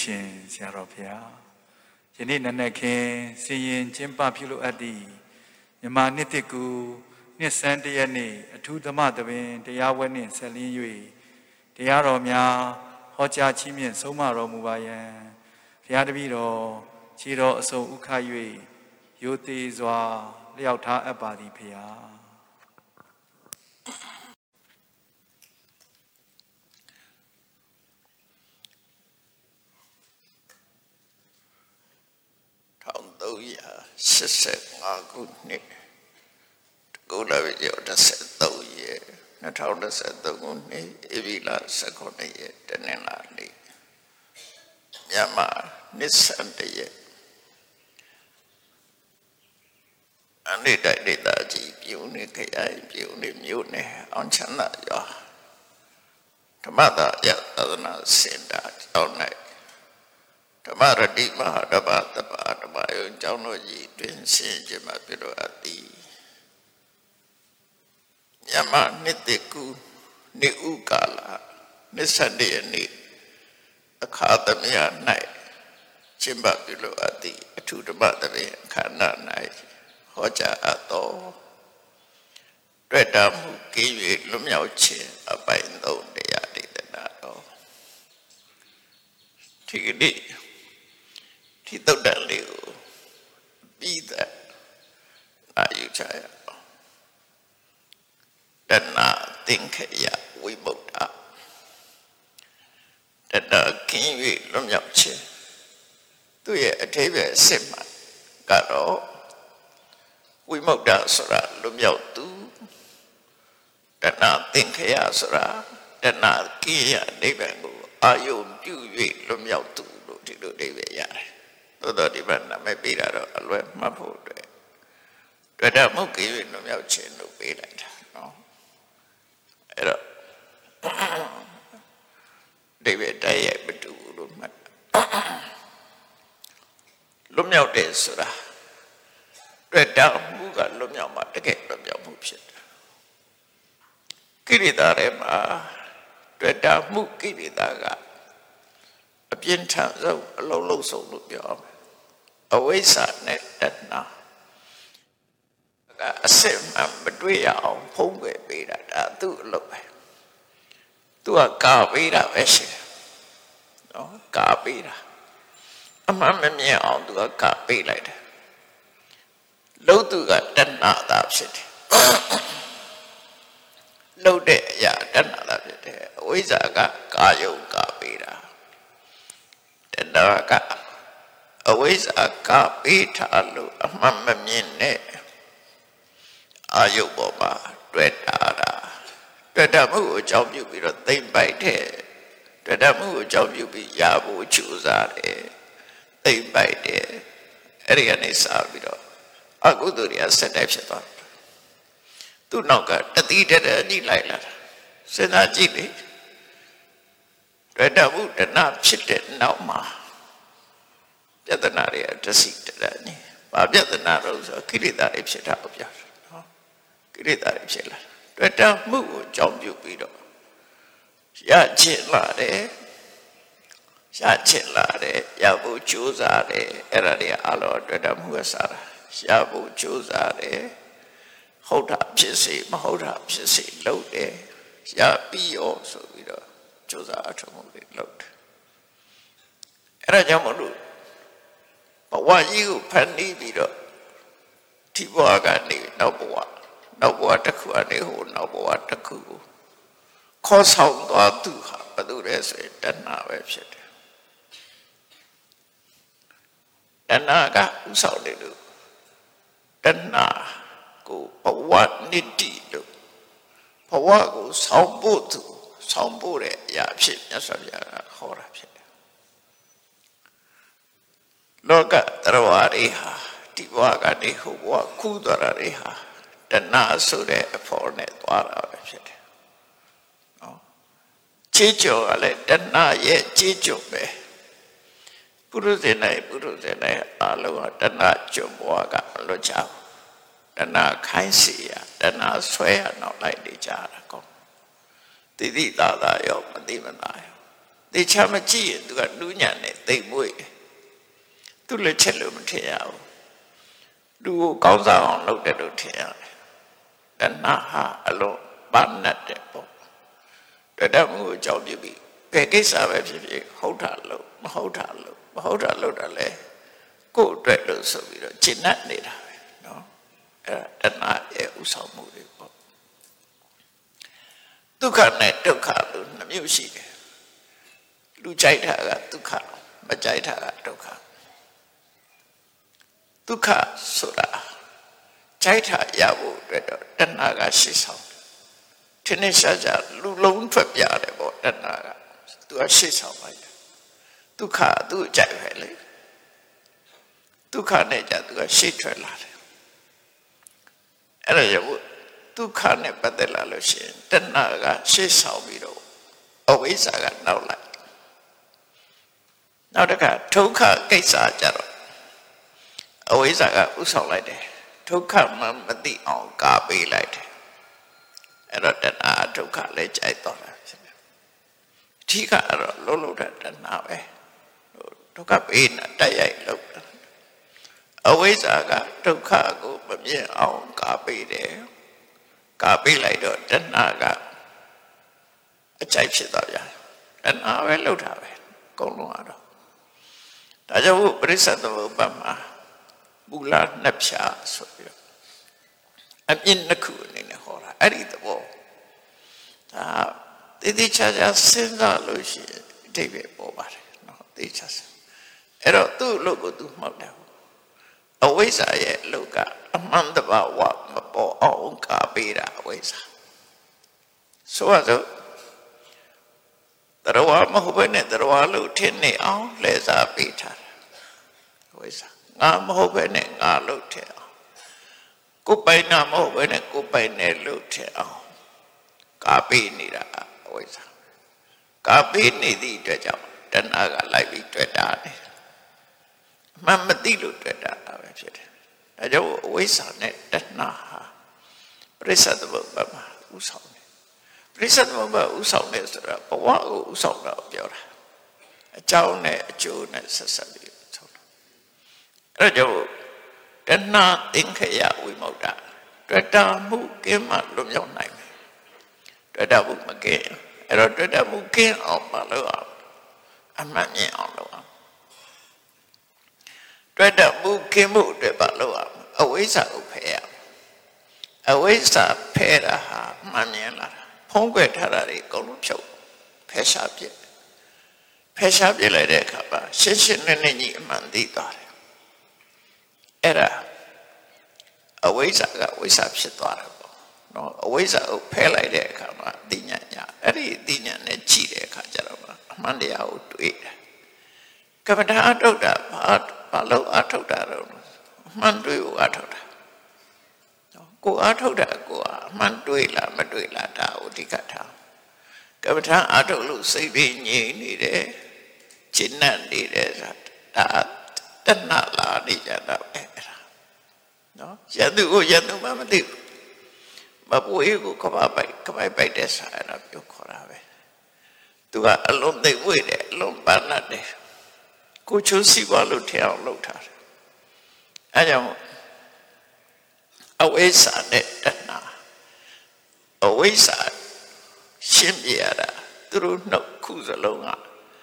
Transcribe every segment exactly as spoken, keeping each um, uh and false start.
ရှင်ဆရာတော်ဖျားယနေ့နနက်ခင်းစီရင်ကျင်းပပြုလို့အပ်သည့်မြန်မာနှစ်တစ်ကူနှစ်ဆန်းတရက်နေ့အထူးဓမ္မသဘင်တရားဝဲနှင့်ဆက်လင်း၍တရားတော်များဟောကြားချီးမြှင့်ဆုံးမတော်မူပါယံဘုရားတပည့်တော်ခြေတော်အစုံဥခ၍ရိုသေစွာလျှောက်ထားအပ်ပါသည်ဖျားဆက်ဆက်ငါခုနှစ်ကိုလာပြီကျော်တစ်ဆက်သုံးရက်နှစ်ထောင်တစ်ဆက်သုံးခုနှစ်ဧပြီလဆယ်ခုနှစ်ရက်တနင်္လာနေ့မြန်မာနှစ်ဆန်းတရက်အနိဒိုက်ဒေတာကြီးပြုံးနေခရိုင်ပြုံးနေမြို့နယ်အောင်ချမ်းသာရွာဓမ္မတာယသဒနာစင်တာကျောင်း၌ဓမ္မရတိမဟာဓမ္မတပါဓမ္မယုံကျောင်းတော်ကြီးတွင်ဆင်ခြင်မှာပြုလို့အပ်သည်မြန်မာနှစ်တကူနေဥကာလနှစ်ဆယ်ရက်နေ့အခါသမယ၌ကျင်းပပြုလို့အပ်သည်အထူးဓမ္မတပင်အခမ်းအနား၌ဟောကြားအပ်သောတွေ့တာမှုကင်း၍လွတ်မြောက်ခြင်းအပိုင်းသုံးတရားဒေသနာတော်ဒီကနေ့ဒီတုတ်တန်လေးကိုပြီးတဲ့အာယုချာယတဏသင်္ခယဝိမု ക്ത တဏကင်း၍လွတ်မြောက်ခြင်းသူရဲ့အထိပ္ပယ်အစစ်မှကတော့ဝိမု ക്ത ဆိုတာလွတ်မြောက်သူတဏသင်္ခယဆိုတာတဏကိယနိဗ္ဗာန်ကိုအာယုပြု၍လွတ်မြောက်သူလို့ဒီလိုအိဗယ်ရတယ်သို့တော်ဒီဘက်နာမည်ပေးတာတော့အလွယ်မှတ်ဖို့အတွက်တွေ့တာမဟုတ်ကြွေလွတ်မြောက်ခြင်းလို့ပေးလိုက်တာနော်အဲ့တော့ဒီဘက်တိုက်ရိုက်မတူဘူးလို့မှတ်လွတ်မြောက်တယ်ဆိုတာတွေ့တာမှုကလွတ်မြောက်မှတကယ်လွတ်မြောက်မှုဖြစ်တယ်ကိရိတာထဲမှာတွေ့တာမှုကိရိတာကအပြင်းထန်ဆုံးအလုံးလုံးဆုံးလို့ပြောမယ်အဝိဇ္ဇာနဲ့တဏှာကအစစ်မှမတွေ့ရအောင်ဖုံးကွယ်ပေးတာဒါသူ့အလုပ်ပဲသူကကာပေးတာပဲရှိတယ်နော်ကာပေးတာအမှန်မမြင်အောင်သူကကာပေးလိုက်တယ်လို့သူကတဏှာသာဖြစ်တယ်လို့တဲ့အရာတဏှာသာဖြစ်တယ်အဝိဇ္ဇာကကာယုံကာပေးတာတဏှာကအဝိဇ္ဇာကပေးထားလို့အမှန်မမြင်နဲ့အာယုပေါ်မှာတွေ့တာတာတွေ့တာမှုကိုအကြောင်းပြုပြီးတော့သိမ့်ပိုက်တဲ့တွေ့တာမှုကိုအကြောင်းပြုပြီးရဖို့ကြိုးစားတယ်သိမ့်ပိုက်တယ်အဲ့ဒီကနေစပြီးတော့အကုသိုလ်တွေဆက်တိုက်ဖြစ်သွားတယ်သူ့နောက်ကတတိတရညှိလိုက်လာတာစဉ်းစားကြည့်လေတွေ့တာမှုတဏှာဖြစ်တဲ့နောက်မှာပြဿနာတွေတစီတရညှိဘာပြဿနာတော့ဆိုကိလေသာတွေဖြစ်တာကိုပြောတယ်နော်ကိလေသာတွေဖြစ်လာတွေ့တာမှုကိုအကြောင်းပြုပြီးတော့ရချင်လာတယ်ရချင်လာတယ်ရဖို့ကြိုးစားတယ်အဲ့ဒါတွေအလောတွေ့တာမှုကစားတာရဖို့ကြိုးစားတယ်ဟုတ်တာဖြစ်စေမဟုတ်တာဖြစ်စေလုပ်တယ်ရပြီးရောဆိုပြီးတော့ကြိုးစားအထောက်အမှုတွေလုပ်တယ်အဲ့ဒါကြောင့်မလို့ဘဝကြီးကိုဖန်တီးပြီးတော့ဒီဘဝကနေနောက်ဘဝနောက်ဘဝတစ်ခုအနေဟိုနောက်ဘဝတစ်ခုကိုခေါ်ဆောင်သွားသူဟာဘယ်သူလဲဆိုရင်တဏှာပဲဖြစ်တယ်တဏှာကဥဆောင်တယ်လို့တဏှာကိုဘဝနိတိလို့ဘဝကိုဆောင်ဖို့သူဆောင်ဖို့တဲ့အရာဖြစ်မြတ်စွာဘုရားကဟောတာဖြစ်တယ်လောကတရဝရိဟာဒီဘဝကနေဟိုဘဝကူးသွားတာတွေဟာတဏှာဆိုတဲ့အဖို့နဲ့သွားတာပဲဖြစ်တယ်နော်ခြေကြော်ကလည်းတဏှာရဲ့ခြေကြော်ပဲပုရုဇဉ်၌ပုရုဇဉ်၌အလုံးကတဏှာကြုံဘဝကမလွတ်ကြဘူးတဏှာခိုင်းစီရတဏှာဆွဲရနောက်လိုက်နေကြတာကောတိတိသာသာရောမတိမသာရောတေချာမကြည့်ရင်သူကလူညံ့နေသိမွေ့သူလက်ချက်လို့မထင်ရဘူးလူကိုကောင်းစားအောင်လုပ်တယ်လို့ထင်ရတယ်တဏှာဟာအလုံးပါနတ်တယ်ပေါ့တတမှုကိုကြောက်ပြပြီးဘယ်ကိစ္စပဲဖြစ်ဖြစ်ဟုတ်တာလို့မဟုတ်တာလို့မဟုတ်တာလို့တာလဲကိုယ်အတွက်လို့ဆိုပြီးတော့ကျင့်တတ်နေတာပဲနော်အဲ့ဒါတဏှာရဲ့ဥဆောင်မှုတွေပေါ့ဒုက္ခနဲ့ဒုက္ခလို့နှမျိုးရှိတယ်လူကြိုက်တာကဒုက္ခမကြိုက်တာကဒုက္ခဒုက္ခဆိုတာကြိုက်တာရဖို့အတွက်တော့တဏှာကရှိဆောင်ထင်းနေရှားရှားလူလုံးထွက်ပြတယ်ပေါ့တဏှာကသူကရှိဆောင်လိုက်တယ်ဒုက္ခသူ့ကြိုက်ပဲလေဒုက္ခနဲ့ကြသူကရှိထွက်လာတယ်အဲ့ဒါကြောင့်ဒုက္ခနဲ့ပတ်သက်လာလို့ရှိရင်တဏှာကရှေ့ဆောင်ပြီးတော့အဝိဇ္ဇာကနောက်လိုက်နောက်တစ်ခါဒုက္ခကိစ္စကြတော့အဝိဇ္ဇာကဥဆောင်လိုက်တယ်ဒုက္ခမှမသိအောင်ကာပေးလိုက်တယ်အဲ့တော့တဏှာဒုက္ခလည်းကြိုက်တော့တာဖြစ်တယ်အဓိကအဲ့တော့လုံးလုံးတဲ့တဏှာပဲဒုက္ခပေးနေတတ်ရိုက်လို့အဝိဇ္ဇာကဒုက္ခကိုမမြင်အောင်ကာပေးတယ်ကာပေးလိုက်တော့တဏှာကအကြိုက်ဖြစ်သွားပြန်တဏှာပဲလှုပ်တာပဲအကုန်လုံးကတော့ဒါကြောင့်ပရိစ္ဆေသမုပ္ပါဒ်မှာမူလနှစ်ဖြာဆိုပြီးတော့အပြစ်နှစ်ခုအနေနဲ့ဟောတာအဲ့ဒီသဘောဒါတိတိကျကျစဉ်းစားလို့ရှိရင်အဓိပ္ပာယ်ပေါ်ပါတယ်နော်တိကျစအဲ့တော့သူ့အလုပ်ကိုသူမှောက်တယ်အဝိဇ္ဇာရဲ့အလုပ်ကအမှန်တဘာဝမပေါ်အောင်ကာပေးတာအဝိဇ္ဇာဆိုတော့တရဝမဟုတ်ဘဲနဲ့တရဝလို့ထင်နေအောင်လဲစားပေးထားတာအဝိဇ္ဇာငါမဟုတ်ဘဲနဲ့ငါလို့ထင်အောင်ကိုယ်ပိုင်နာမဟုတ်ဘဲနဲ့ကိုယ်ပိုင်နဲ့လို့ထင်အောင်ကာပေးနေတာအဝိဇ္ဇာကာပေးနေသည့်အတွက်ကြောင့်တဏှာကလိုက်ပြီးတွေ့တာတယ်အမှန်မသိလို့တွေ့တာပဲဖြစ်တယ်ဒါကြောင့်အဝိဇ္ဇာနဲ့တဏှာဟာပရိစ္ဆေသမုပ္ပါဒ်မှာဥဆောင်တယ်ပရိစ္ဆေသမုပ္ပါဒ်ဥဆောင်တယ်ဆိုတာဘဝကိုဥဆောင်တာပြောတာအကြောင်းနဲ့အကျိုးနဲ့ဆက်ဆက်ပြီးဥဆောင်တာအဲ့ဒါကြောင့်တဏှာသင်္ခယဝိမု တ်တာတွေ့တာမှုကင်းမှလွတ်မြောက်နိုင်တယ်တွေ့တာမှုမကင်းအဲ့တော့တွေ့တာမှုကင်းအောင်မလုပ်အောင်အမှန်မြင်အောင်လုပ်အောင်တွေ့တာမှုကင်းမှုအတွက်မလုပ်အောင်အဝိဇ္ဇာကိုဖယ်ရအဝိဇ္ဇာဖယ်တာဟာမှန်မြင်လာတာဖုံးကွယ်ထားတာတွေအကုန်လုံးဖြုတ်ဖယ်ရှားပြစ်ဖယ်ရှားပြစ်လိုက်တဲ့အခါမှာရှင်းရှင်းလင်းလင်းကြီးအမှန်သိသွားတယ်အဲ့ဒါအဝိဇ္ဇာကဝိဇ္ဇာဖြစ်သွားတယ်ပေါ့နော်အဝိဇ္ဇာကိုဖယ်လိုက်တဲ့အခါမှာအသိဉာဏ်ညာအဲ့ဒီအသိဉာဏ်နဲ့ကြည့်တဲ့အခါကျတော့အမှန်တရားကိုတွေ့တယ်ကမ္မထာအထုတ်တာဘာဘာလို့အထုတ်တာတော့အမှန်တွေ့ကိုအထုတ်တာကိုအထုတ်တာကိုအမှန်တွေ့လားမတွေ့လားဒါကိုအဓိကထားကမ္မထာအထုတ်လို့စိတ်ပြင်းငြိမ်နေတယ်ကျဉ်းနှံ့နေတယ်ဆိုတာဒါတဏှာလာနေကြတာပဲနော်ယန္တုကိုယန္တုမှမသိဘူးမပွေးကိုကဘာပိုက်ကဘာပိုက်တဲ့ဆာရပြောခေါ်တာပဲသူကအလုံးသိဝေ့တယ်အလုံးပန်းတ်တယ်ကိုချိုးစီပါလို့ထင်အောင်လုပ်ထားတယ်အဲကြောင့်အဝိဇ္ဇာနဲ့တဏှာအဝိဇ္ဇာရှင်းပြရတာသူတို့နှုတ်ခုစလုံးက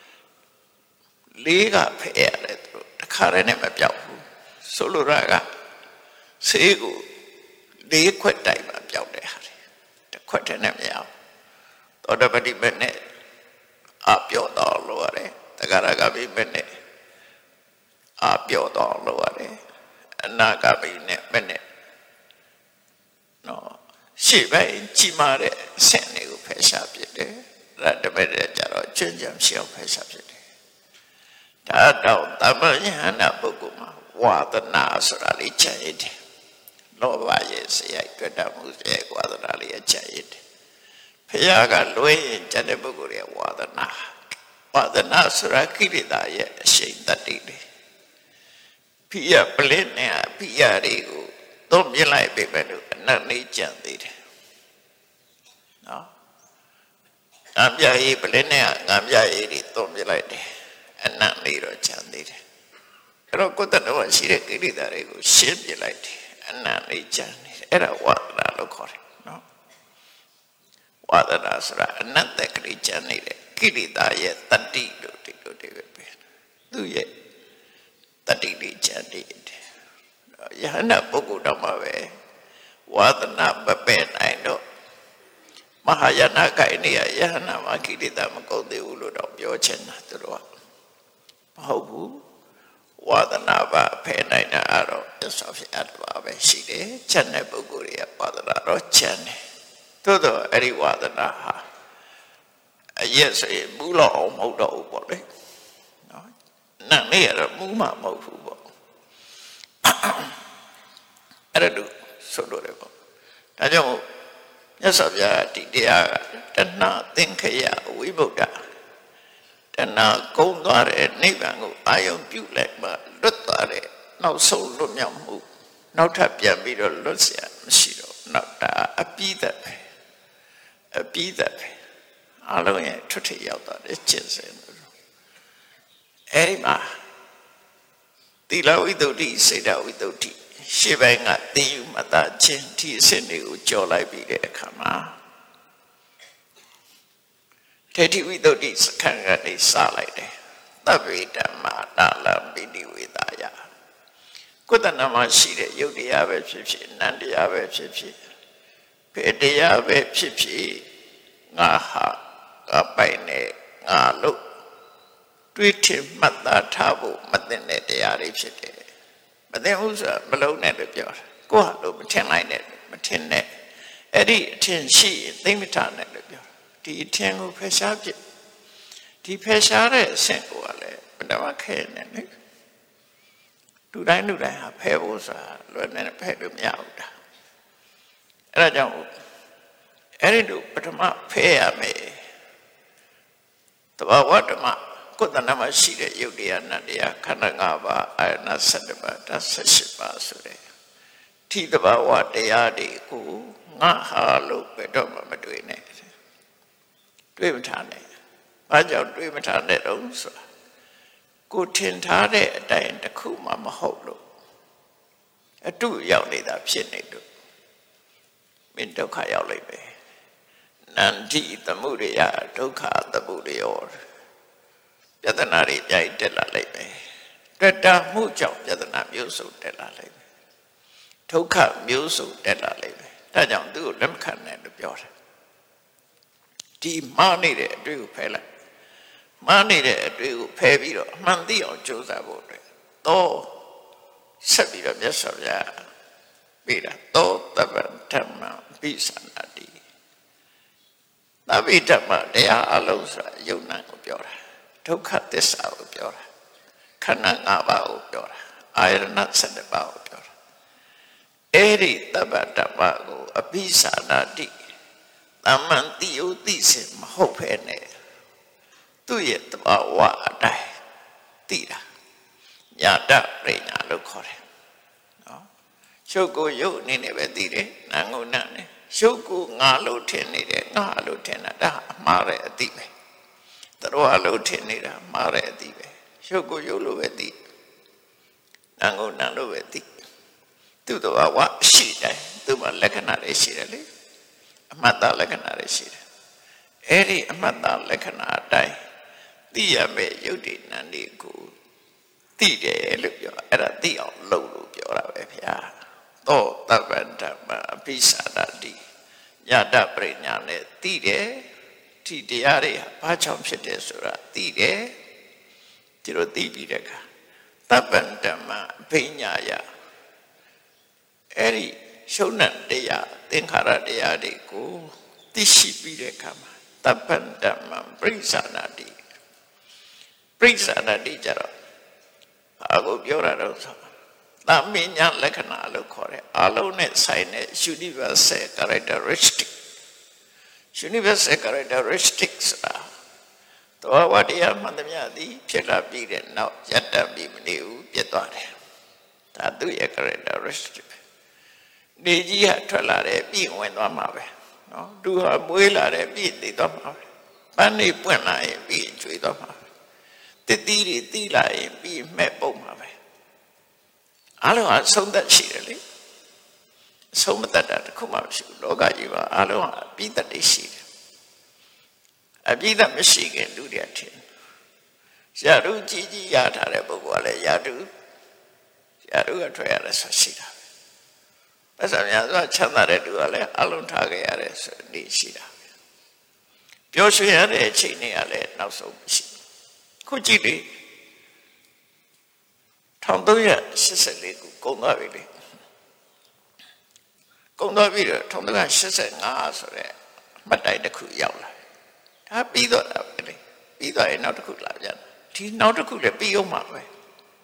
လေးကဖယ်ရတယ်သူတို့တခါတည်းနဲ့မပြောက်ဘူးဆိုလိုတာကဆေးကိုလေးခွက်တိုက်မှပြောက်တဲ့ဟာလေတစ်ခွက်တည်းနဲ့မရဘူးသောတပတိမနဲ့အပြောတော်လို့ရတယ်တဂရကပိမနဲ့အပြောတော်လို့ရတယ်အနာဂပိနဲ့မနဲ့နော်ရှေ့ပိုင်းကြီးမားတဲ့အဆင့်တွေကိုဖယ်ရှားပြတယ်ရတပည့်ကြတော့ကျွမ်းကြံရှောက်ဖယ်ရှားပြတယ်ဒါတော့တမယဟနာပုဂ္ဂိုလ်မှာဝါဒနာဆိုတာလေးချက်ရည်လောဘရဲ့စရိုက်တွေ့တမှုရဲ့ဝါဒနာလေးအချက်ရည်ဖယားကလွဲရင်ကျတဲ့ပုဂ္ဂိုလ်ရဲ့ဝါဒနာဝါဒနာဆိုတာကိလေသာရဲ့အရှိန်တတ္တိလေးဖိယပလင်းနဲ့ဖိယတွေကိုသုံးပြလိုက်ပြီပဲလို့အနတ်လေးကြံသေးတယ်နော်ငါပြရေးပလင်းနဲ့ငါပြရေးတွေသုံးပြလိုက်တယ်အနတ်လေးတော့ချမ်းသေးတယ်အဲ့တော့ကိုယ်တဏ္ဍဝရှိတဲ့ကိလေသာတွေကိုရှင်းပြလိုက်တယ်အနတ်လေးချမ်းနေတယ်အဲ့ဒါဝါဒနာလို့ခေါ်တယ်နော်ဝါဒနာဆိုတာအနတ်တက်ကလေးချမ်းနေတဲ့ကိလေသာရဲ့တတိလို့ဒီလိုတွေပဲသူရဲ့တတိလေးချမ်းနေတယ်ယဟနာပုဂ္ဂိုလ်တော့မှာပဲဝါဒနာမပယ်နိုင်တော့မဟာယာနကိုင်နေရယဟနာမှာကိလေသာမကုန်သေးဘူးလို့တော့ပြောချင်တာသူတို့ကမဟုတ်ဘူးဝါဒနာပါဖယ်နိုင်တာအဲ့တော့သစ္စာဖြစ်အပ်ပါပဲရှိတယ်ချက်တဲ့ပုဂ္ဂိုလ်ရဲ့ဝါဒနာတော့ချက်တယ်သို့တော့အဲ့ဒီဝါဒနာဟာအရက်ဆိုရင်မူလောက်အောင်မဟုတ်တော့ဘူးပေါ့လေနော်နတ်လေးရတော့မူမှမဟုတ်ဘူးပေါ့အဲ့ဒါတို့ဆိုလို့ရတယ်ပေါ့ဒါကြောင့်မြတ်စွာဘုရားဒီတရားကတဏှာသင်္ခယဝိဗုဒ္ဓတဏှာကုန်းသွားတဲ့နိဗ္ဗာန်ကိုအာယုံပြုလိုက်မှလွတ်သွားတဲ့နောက်ဆုံးလွတ်မြောက်မှုနောက်ထပ်ပြန်ပြီးတော့လွတ်เสียမရှိတော့နောက်တာအပြီးသက်ပဲအပြီးသက်ပဲအလုံးရဲ့ထွတ်ထိပ်ရောက်သွားတဲ့ကျင့်စဉ်အဲဒီမှာသီလဝိတ္တုစေတဝိတ္တုရှေ့ပိုင်းကသင်ယူမှတ်သားခြင်းဒီအစစ်တွေကိုကြော်လိုက်ပြီးတဲ့အခါမှာထေတိဝိတ္တုစခန်းကနေစလိုက်တယ်သဗ္ဗေဓမ္မာနာလံပိဋိဝေဒာယကိုယ်တဏ္ဍမှာရှိတဲ့ယုတ်တရားပဲဖြစ်ဖြစ်နန္တရားပဲဖြစ်ဖြစ်ဖေတရားပဲဖြစ်ဖြစ်ငါဟာငါပိုင်နေငါလို့တွေးထင်မှတ်သားထားဖို့မသိတဲ့တရားတွေဖြစ်တယ်မသိဘူးဆိုတာမလုံးနဲ့လို့ပြောတာကိုယ့်ဟာလို့မထင်လိုက်နဲ့မထင်နဲ့အဲ့ဒီအထင်ရှိရင်သိမထားနဲ့လို့ပြောဒီအထင်ကိုဖယ်ရှားပြဒီဖယ်ရှားတဲ့အဆင့်ကိုလည်းဘယ်တော့မှခဲနေလေလူတိုင်းလူတိုင်းဟာဖယ်ဖို့ဆိုတာလွယ်နေဖယ်လို့မရဘူးတာအဲ့ဒါကြောင့်အဲ့ဒီတို့ပထမဖယ်ရမယ်တဘာဝဓမ္မကိုယ်တဏ္ဍမှာရှိတဲ့ယုတ်တရားနတ်တရားခန္ဓာ၅ပါးအာယနာ၁၁ပါးဓာတ်၁၈ပါးဆိုတဲ့ထိတဘာဝတရားတွေကိုငါဟာလို့ဘယ်တော့မှမတွေ့နဲ့တွေ့မထားနဲ့ဘာကြောင့်တွေ့မထားတဲ့တုံးဆိုတာကိုထင်ထားတဲ့အတိုင်းတစ်ခုမှမဟုတ်လို့အတုရောက်နေတာဖြစ်နေလို့မင်းဒုက္ခရောက်လိမ့်မယ်နန္တိသမုဒယဒုက္ခသမုဒယောပြဿနာတွေပြိုင်တက်လာလိမ့်မယ်တွေ့တာမှုကြောင့်ပြဿနာမျိုးစုံတက်လာလိမ့်မယ်ဒုက္ခမျိုးစုံတက်လာလိမ့်မယ်ဒါကြောင့်သူ့ကိုလက်မခံနဲ့လို့ပြောတယ်ဒီမှားနေတဲ့အတွေ့ကိုဖယ်လိုက်မှားနေတဲ့အတွေ့ကိုဖယ်ပြီးတော့အမှန်သိအောင်ကြိုးစားဖို့အတွက်တော့ဆက်ပြီးတော့မြတ်စွာဘုရားပြတာသောတပ္ပဓမ္မပိသနာတိသဗ္ဗေဓမ္မတရားအလုံးဆိုတာယုံနာကိုပြောတာဒုက္ခသစ္စာကိုပြောတာခန္ဓာ၅ပါးကိုပြောတာအာယတနာ၁၁ပါးကိုပြောတာအဲ့ဒီသဗ္ဗဓမ္မကိုအပိသနာတိသမ္မန်တိယုတိစေမဟုတ်ဖဲနဲ့သူ့ရဲ့တဘာဝအတိုင်းသိတာညာတပညာလို့ခေါ်တယ်နော်ရှုပ်ကိုယုတ်အနေနဲ့ပဲသိတယ်နာငုံနာနဲ့ရှုပ်ကိုငါလို့ထင်နေတယ်ငါလို့ထင်တာဒါအမှားတဲ့အသိပဲသူတို့အလို့ထင်နေတာမှားတဲ့အသိပဲရှုပ်ကိုယုတ်လို့ပဲသိနာငုံနာလို့ပဲသိသူ့တဘာဝရှိတယ်သူ့မှာလက္ခဏာတွေရှိတယ်လေအမှတ်သားလက္ခဏာတွေရှိတယ်အဲ့ဒီအမှတ်သားလက္ခဏာအတိုင်းသိရမယ့်ယုတ်တိနန္ဒီကိုသိတယ်လို့ပြောအဲ့ဒါသိအောင်လုပ်လို့ပြောတာပဲဗျာသောတပ္ပံဓမ္မအပိသနာတိညတပရိညာနဲ့သိတယ်ဒီတရားတွေဘာကြောင့်ဖြစ်တယ်ဆိုတာသိတယ်ဒီလိုသိပြီးတဲ့အခါတပ္ပံဓမ္မအပိညာယအဲ့ဒီရှုံနဲ့တရားသင်္ခါရတရားတွေကိုသိရှိပြီးတဲ့အခါမှာတပ္ပံဓမ္မပရိသနာတိပရိသနာတိကြတော့အခုပြောတာတော့သာမဉ္ဇလက္ခဏာလို့ခေါ်တယ်အလုံးနဲ့ဆိုင်တဲ့ universal characteristic universal characteristics တော့ဝတ္တရားမှန်သမျှသည်ဖြစ်လာပြီးတဲ့နောက်ယတ္တပြီးမနေဘူးပြတ်သွားတယ်ဒါသူ့ရဲ့ characteristic နေကြီးဟာထွက်လာတယ်ပြီးဝင်သွားမှာပဲနော်သူဟာမွေးလာတယ်ပြီးသိသွားမှာပဲပန်းနေပွင့်လာရင်ပြီးကျွေးသွားမှာပဲတတိတိတိလာရင်ပြီးမဲ့ပုံမှာပဲအားလုံးအဆုံးသက်ရှိတယ်လေအဆုံးမတတ်တာတခုမှမရှိဘူးလောကကြီးမှာအားလုံးအပြည့်တတ်တွေရှိတယ်အပြည့်တတ်မရှိခင်လူတွေထင်ရာထူးကြီးကြီးရထားတဲ့ပုဂ္ဂိုလ်ကလည်းရာထူးရာထူးကထွက်ရတယ်ဆိုရှိတာပဲပတ်စံများစွာချမ်းသာတဲ့သူကလည်းအလုံးထားခဲ့ရတယ်ဆိုနေရှိတာပဲပျော်ရွှင်ရတဲ့အချိန်တွေကလည်းနောက်ဆုံးမရှိခုကြည့်လေ၁၃၈၄ခုကုန်သွားပြီလေကုန်သွားပြီတော့၁၃၈၅ဆိုတဲ့အမှတ်တိုင်တစ်ခုရောက်လာဒါပြီးတော့တာပဲလေပြီးတော့ရင်နောက်တစ်ခုလာပြန်ဒီနောက်တစ်ခုလည်းပြီးအောင်မှာပဲ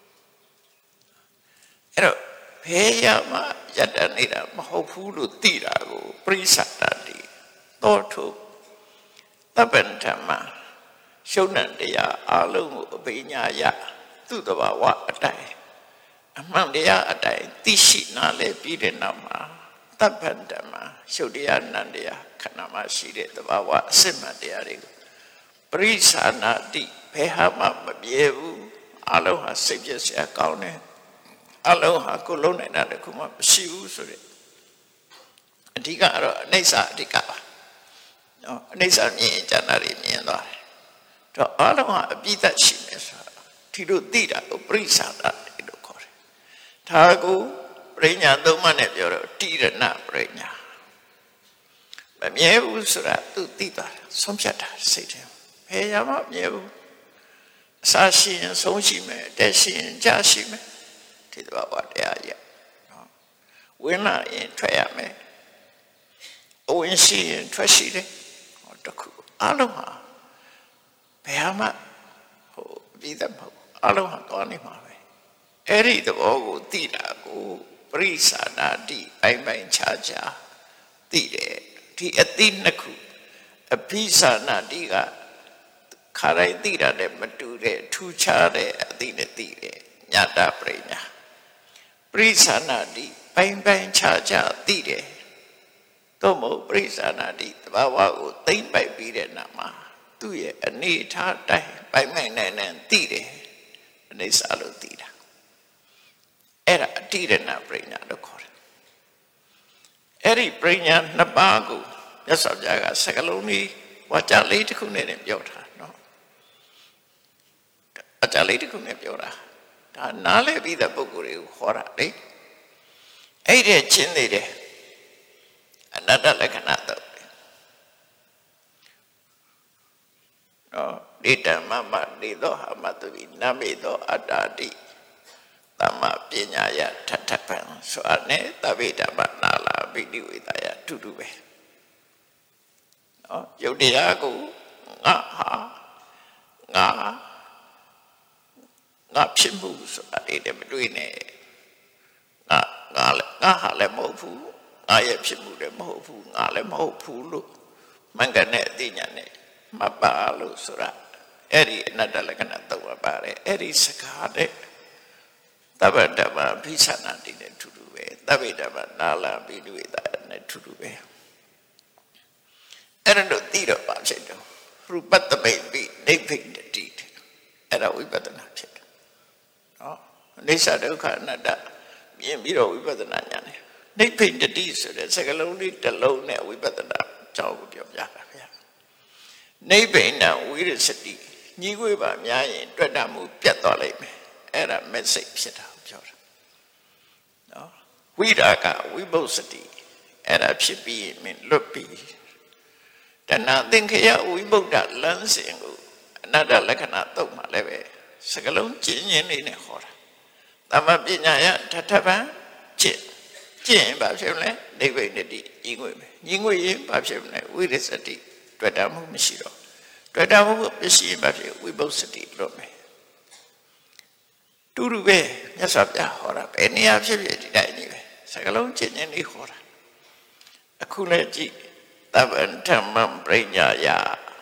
အဲ့တော့ဘယ်ရမှာယတ္တနေတာမဟုတ်ဘူးလို့သိတာကိုပရိစ္ဆတတိသောထုတပ္ပန္ဓမ္မရှုံဏတရားအလုံးကိုအပိညာယသူ့တဘာဝအတိုင်းအမှန်တရားအတိုင်းသိရှိနာလဲပြီးတဲ့နောက်မှာတပ္ပန္ဓမ္မရှုပ်တရားနန္တရားခန္ဓာမှာရှိတဲ့တဘာဝအစစ်မှန်တရားတွေကိုပရိစ္ဆာနာတိဘယ်ဟာမှမပြေဘူးအလုံးဟာစိတ်ပြည့်စရာကောင်းတယ်အလုံးဟာကိုလုံးနိုင်တာတခုမှမရှိဘူးဆိုတဲ့အဓိကတော့အနိစ္စအဓိကပါနော်အနိစ္စမြင်ကျန်တာတွေမြင်သွားတယ်တော့အလုံးဟာအပြည့်တတ်ရှိမယ်ဆိုတာဒီလိုသိတာကိုပရိစ္ဆာနာတိလို့ခေါ်တယ်ဒါကိုပရိညာသုံးမှနဲ့ပြောတော့တိရဏပရိညာမမြဲဘူးဆိုတာသူသိသွားတယ်ဆုံးဖြတ်တာစိတ်ထဲဘယ်ရမှမမြဲဘူးအစာရှိရင်ဆုံးရှိမယ်အသက်ရှိရင်ကြာရှိမယ်ဒီသဘောတရားကြီးနော်ဝင်လာရင်ထွက်ရမယ်အဝင်ရှိရင်ထွက်ရှိတယ်ဟောတခုအလုံးဟာဘယ်မှဟိုပြီးတယ်မဟုတ်အလုံးဟာသွားနေမှာပဲအဲ့ဒီသဘောကိုသိတာကိုပရိစ္ဆာနာတိအိုင်ပိုင်ခြားခြားသိတယ်ဒီအသိနှစ်ခုအဘိဇာနာတိကခါတိုင်းသိတာနဲ့မတူတဲ့ထူးခြားတဲ့အသိနဲ့သိတယ်ညတာပရိညာပရိစ္ဆာနာတိပိုင်ပိုင်ခြားခြားသိတယ်သို့မဟုတ်ပရိစ္ဆာနာတိတဘာဝကိုသိမ့်ပိုက်ပြီးတဲ့နောက်မှာသူ့ရဲ့အနေထားတိုင်းပိုင်ပိုင်နိုင်နိုင်သိတယ်အနေစာလို့သိတာအဲ့ဒါအတိရဏပရိညာလို့ခေါ်တယ်အဲ့ဒီပရိညာနှစ်ပါးကိုမြတ်စွာဘုရားကစကလုံးလေးဝါကြလေးတစ်ခုနဲ့ပြောထားနော်အကြလေးတစ်ခုနဲ့ပြောတာဒါနားလည်ပြီးတဲ့ပုဂ္ဂိုလ်တွေကိုခေါ်တာလေအဲ့ဒီချင်းနေတယ်အနတ္တလက္ခဏာတော့နော်ဒီတမမဒီသောဟမတုဝိနမေသောအတ္တတိသမ္မာပညာယထထပံဆိုအပ်နဲ့သဗ္ဗေဓမ္မနာလာပိဋိဝေဒယအတူတူပဲနော်ယုတ်တရားကိုငါဟာငါငါဖြစ်မှုဆိုတာတွေလည်းမတွေ့နဲ့ငါငါလည်းငါဟာလည်းမဟုတ်ဘူးငါရဲ့ဖြစ်မှုလည်းမဟုတ်ဘူးငါလည်းမဟုတ်ဘူးလို့မှန်ကန်တဲ့အသိဉာဏ်နဲ့မပါလို့ဆိုတာအဲ့ဒီအနတ္တလက္ခဏာသုံးပါးပါတယ်အဲ့ဒီစကားတဲ့သဗ္ဗဓမ္မဘိသနာတိနဲ့ထူတူပဲသဗ္ဗဓမ္မနာလာပိဋိဝေဒနဲ့ထူတူပဲအဲ့ဒါတို့သိတော့ပါဖြစ်တော့ရူပတ္တမိတ်ပိနိဗ္ဗိတတိအဲ့ဒါဝိပဿနာဖြစ်တယ်နော်အိစ္ဆဒုက္ခအနတ္တမြင်ပြီးတော့ဝိပဿနာဉာဏ်နဲ့နိဗ္ဗိတတိဆိုတဲ့စကားလုံးလေးတစ်လုံးနဲ့ဝိပဿနာကြောင်းကိုပြောပြတာဗျာနိဗ္ဗိနံဝိရစတိညီကိုပါများရင်တွေ့တာမှုပြတ်သွားလိမ့်မယ်အဲ့ဒါ message ဖြစ်တာကိုပြောတာနော်ဝိရာကဝိဘုစတိအဲ့ဒါဖြစ်ပြီးမင်းလွတ်ပြီးတဏှာသင်္ခယဝိဗုဒ္ဓလမ်းစဉ်ကိုအနတ္တလက္ခဏာသုံးမှလည်းပဲစကလုံးကျင်းချင်းလေးနဲ့ဟောတာသမ္မာပညာယထထပံကျင့်ကျင့်ဘာဖြစ်လဲနိဗ္ဗိနတိညီငွေမယ်ညီငွေရင်ဘာဖြစ်လဲဝိရစတိတွေ့တာမှုမရှိတော့တွေ့တာမှုမရှိရင်ဘာဖြစ်ဝိဘုစတိလို့မယ်တူတူပဲမြတ်စွာဘုရားဟောတာဘယ်နေရာဖြစ်ဖြစ်ဒီတိုင်းကြီးပဲစကလုံးကျင့်ချင်းလေးဟောတာအခုလည်းကြည့်သဗ္ဗံဓမ္မံပရိညာယ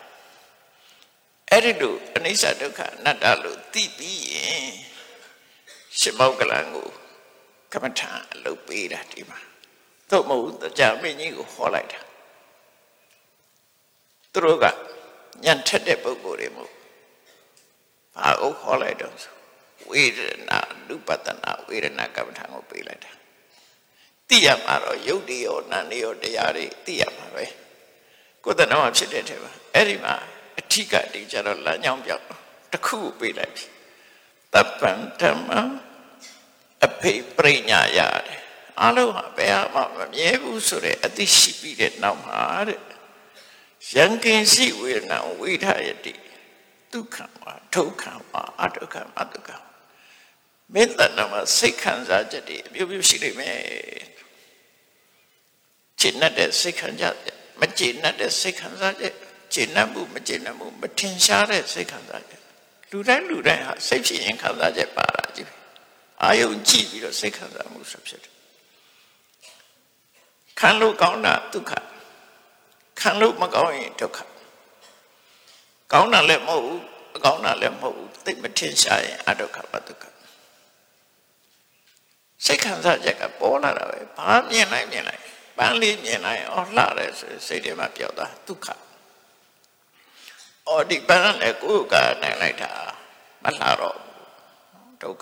အဲ့ဒီလိုအနိစ္စဒုက္ခအနတ္တလို့သိပြီးရင်ရှင်မောက္ကလံကိုကမ္မထာအလုပ်ပေးတာဒီမှာသို့မဟုတ်တရားမင်းကြီးကိုဟောလိုက်တာသူတို့ကညံထက်တဲ့ပုဂ္ဂိုလ်တွေမို့ဘာကိုခေါ်လိုက်တော့ဝေဒနာနုပတနာဝေဒနာကမ္မထာကိုပေးလိုက်တာသိရမှာတော့ယုတ်တိရောနာနေရောတရားတွေသိရမှာပဲကိုယ်တဏ္ဍာမှာဖြစ်တဲ့ထဲမှာအဲ့ဒီမှာအထီးကတိကြတော့လမ်းကြောင်းပြောင်းတစ်ခုကိုပေးလိုက်ပြီတပ္ပံဓမ္မအဖိပရိညာရတယ်အလုံးဟာဘယ်မှမမြဲဘူးဆိုတဲ့အသိရှိပြီးတဲ့နောက်မှာတဲ့ယံကိဉ္စီဝေဒနာဝိထယတိဒုက္ခမှာဒုက္ခမှာအဒုက္ခမှာဒုက္ခမေတ္တာမှာစိတ်ခံစားချက်တွေအမျိုးမျိုးရှိနေမယ်ကျင့်တဲ့စိတ်ခံစားချက်မကျင့်တဲ့စိတ်ခံစားချက်ကျင့်မှုမကျင့်မှုမထင်ရှားတဲ့စိတ်ခံစားချက်လူတိုင်းလူတိုင်းဟာစိတ်ဖြစ်ရင်ခံစားချက်ပါတာကြီးအာယုံကြည့်ပြီးတော့စိတ်ခံစားမှုဆိုဖြစ်တယ်ခံလို့ကောင်းတာဒုက္ခခံလို့မကောင်းရင်ဒုက္ခကောင်းတာလည်းမဟုတ်ဘူးမကောင်းတာလည်းမဟုတ်ဘူးသိမထင်ရှားရင်အဒုက္ခပါဒုက္ခစိတ်ခံစားချက်ကပေါ်လာတာပဲဘာမြင်လိုက်မြင်လိုက်ပန်းလေးမြင်လိုက်အော်လှတယ်ဆိုစိတ်ထဲမှာပြောတာဒုက္ခအော်ဒီပန်းလည်းကိုယ်ကနိုင်လိုက်တာမလှတော့ဒုက္ခ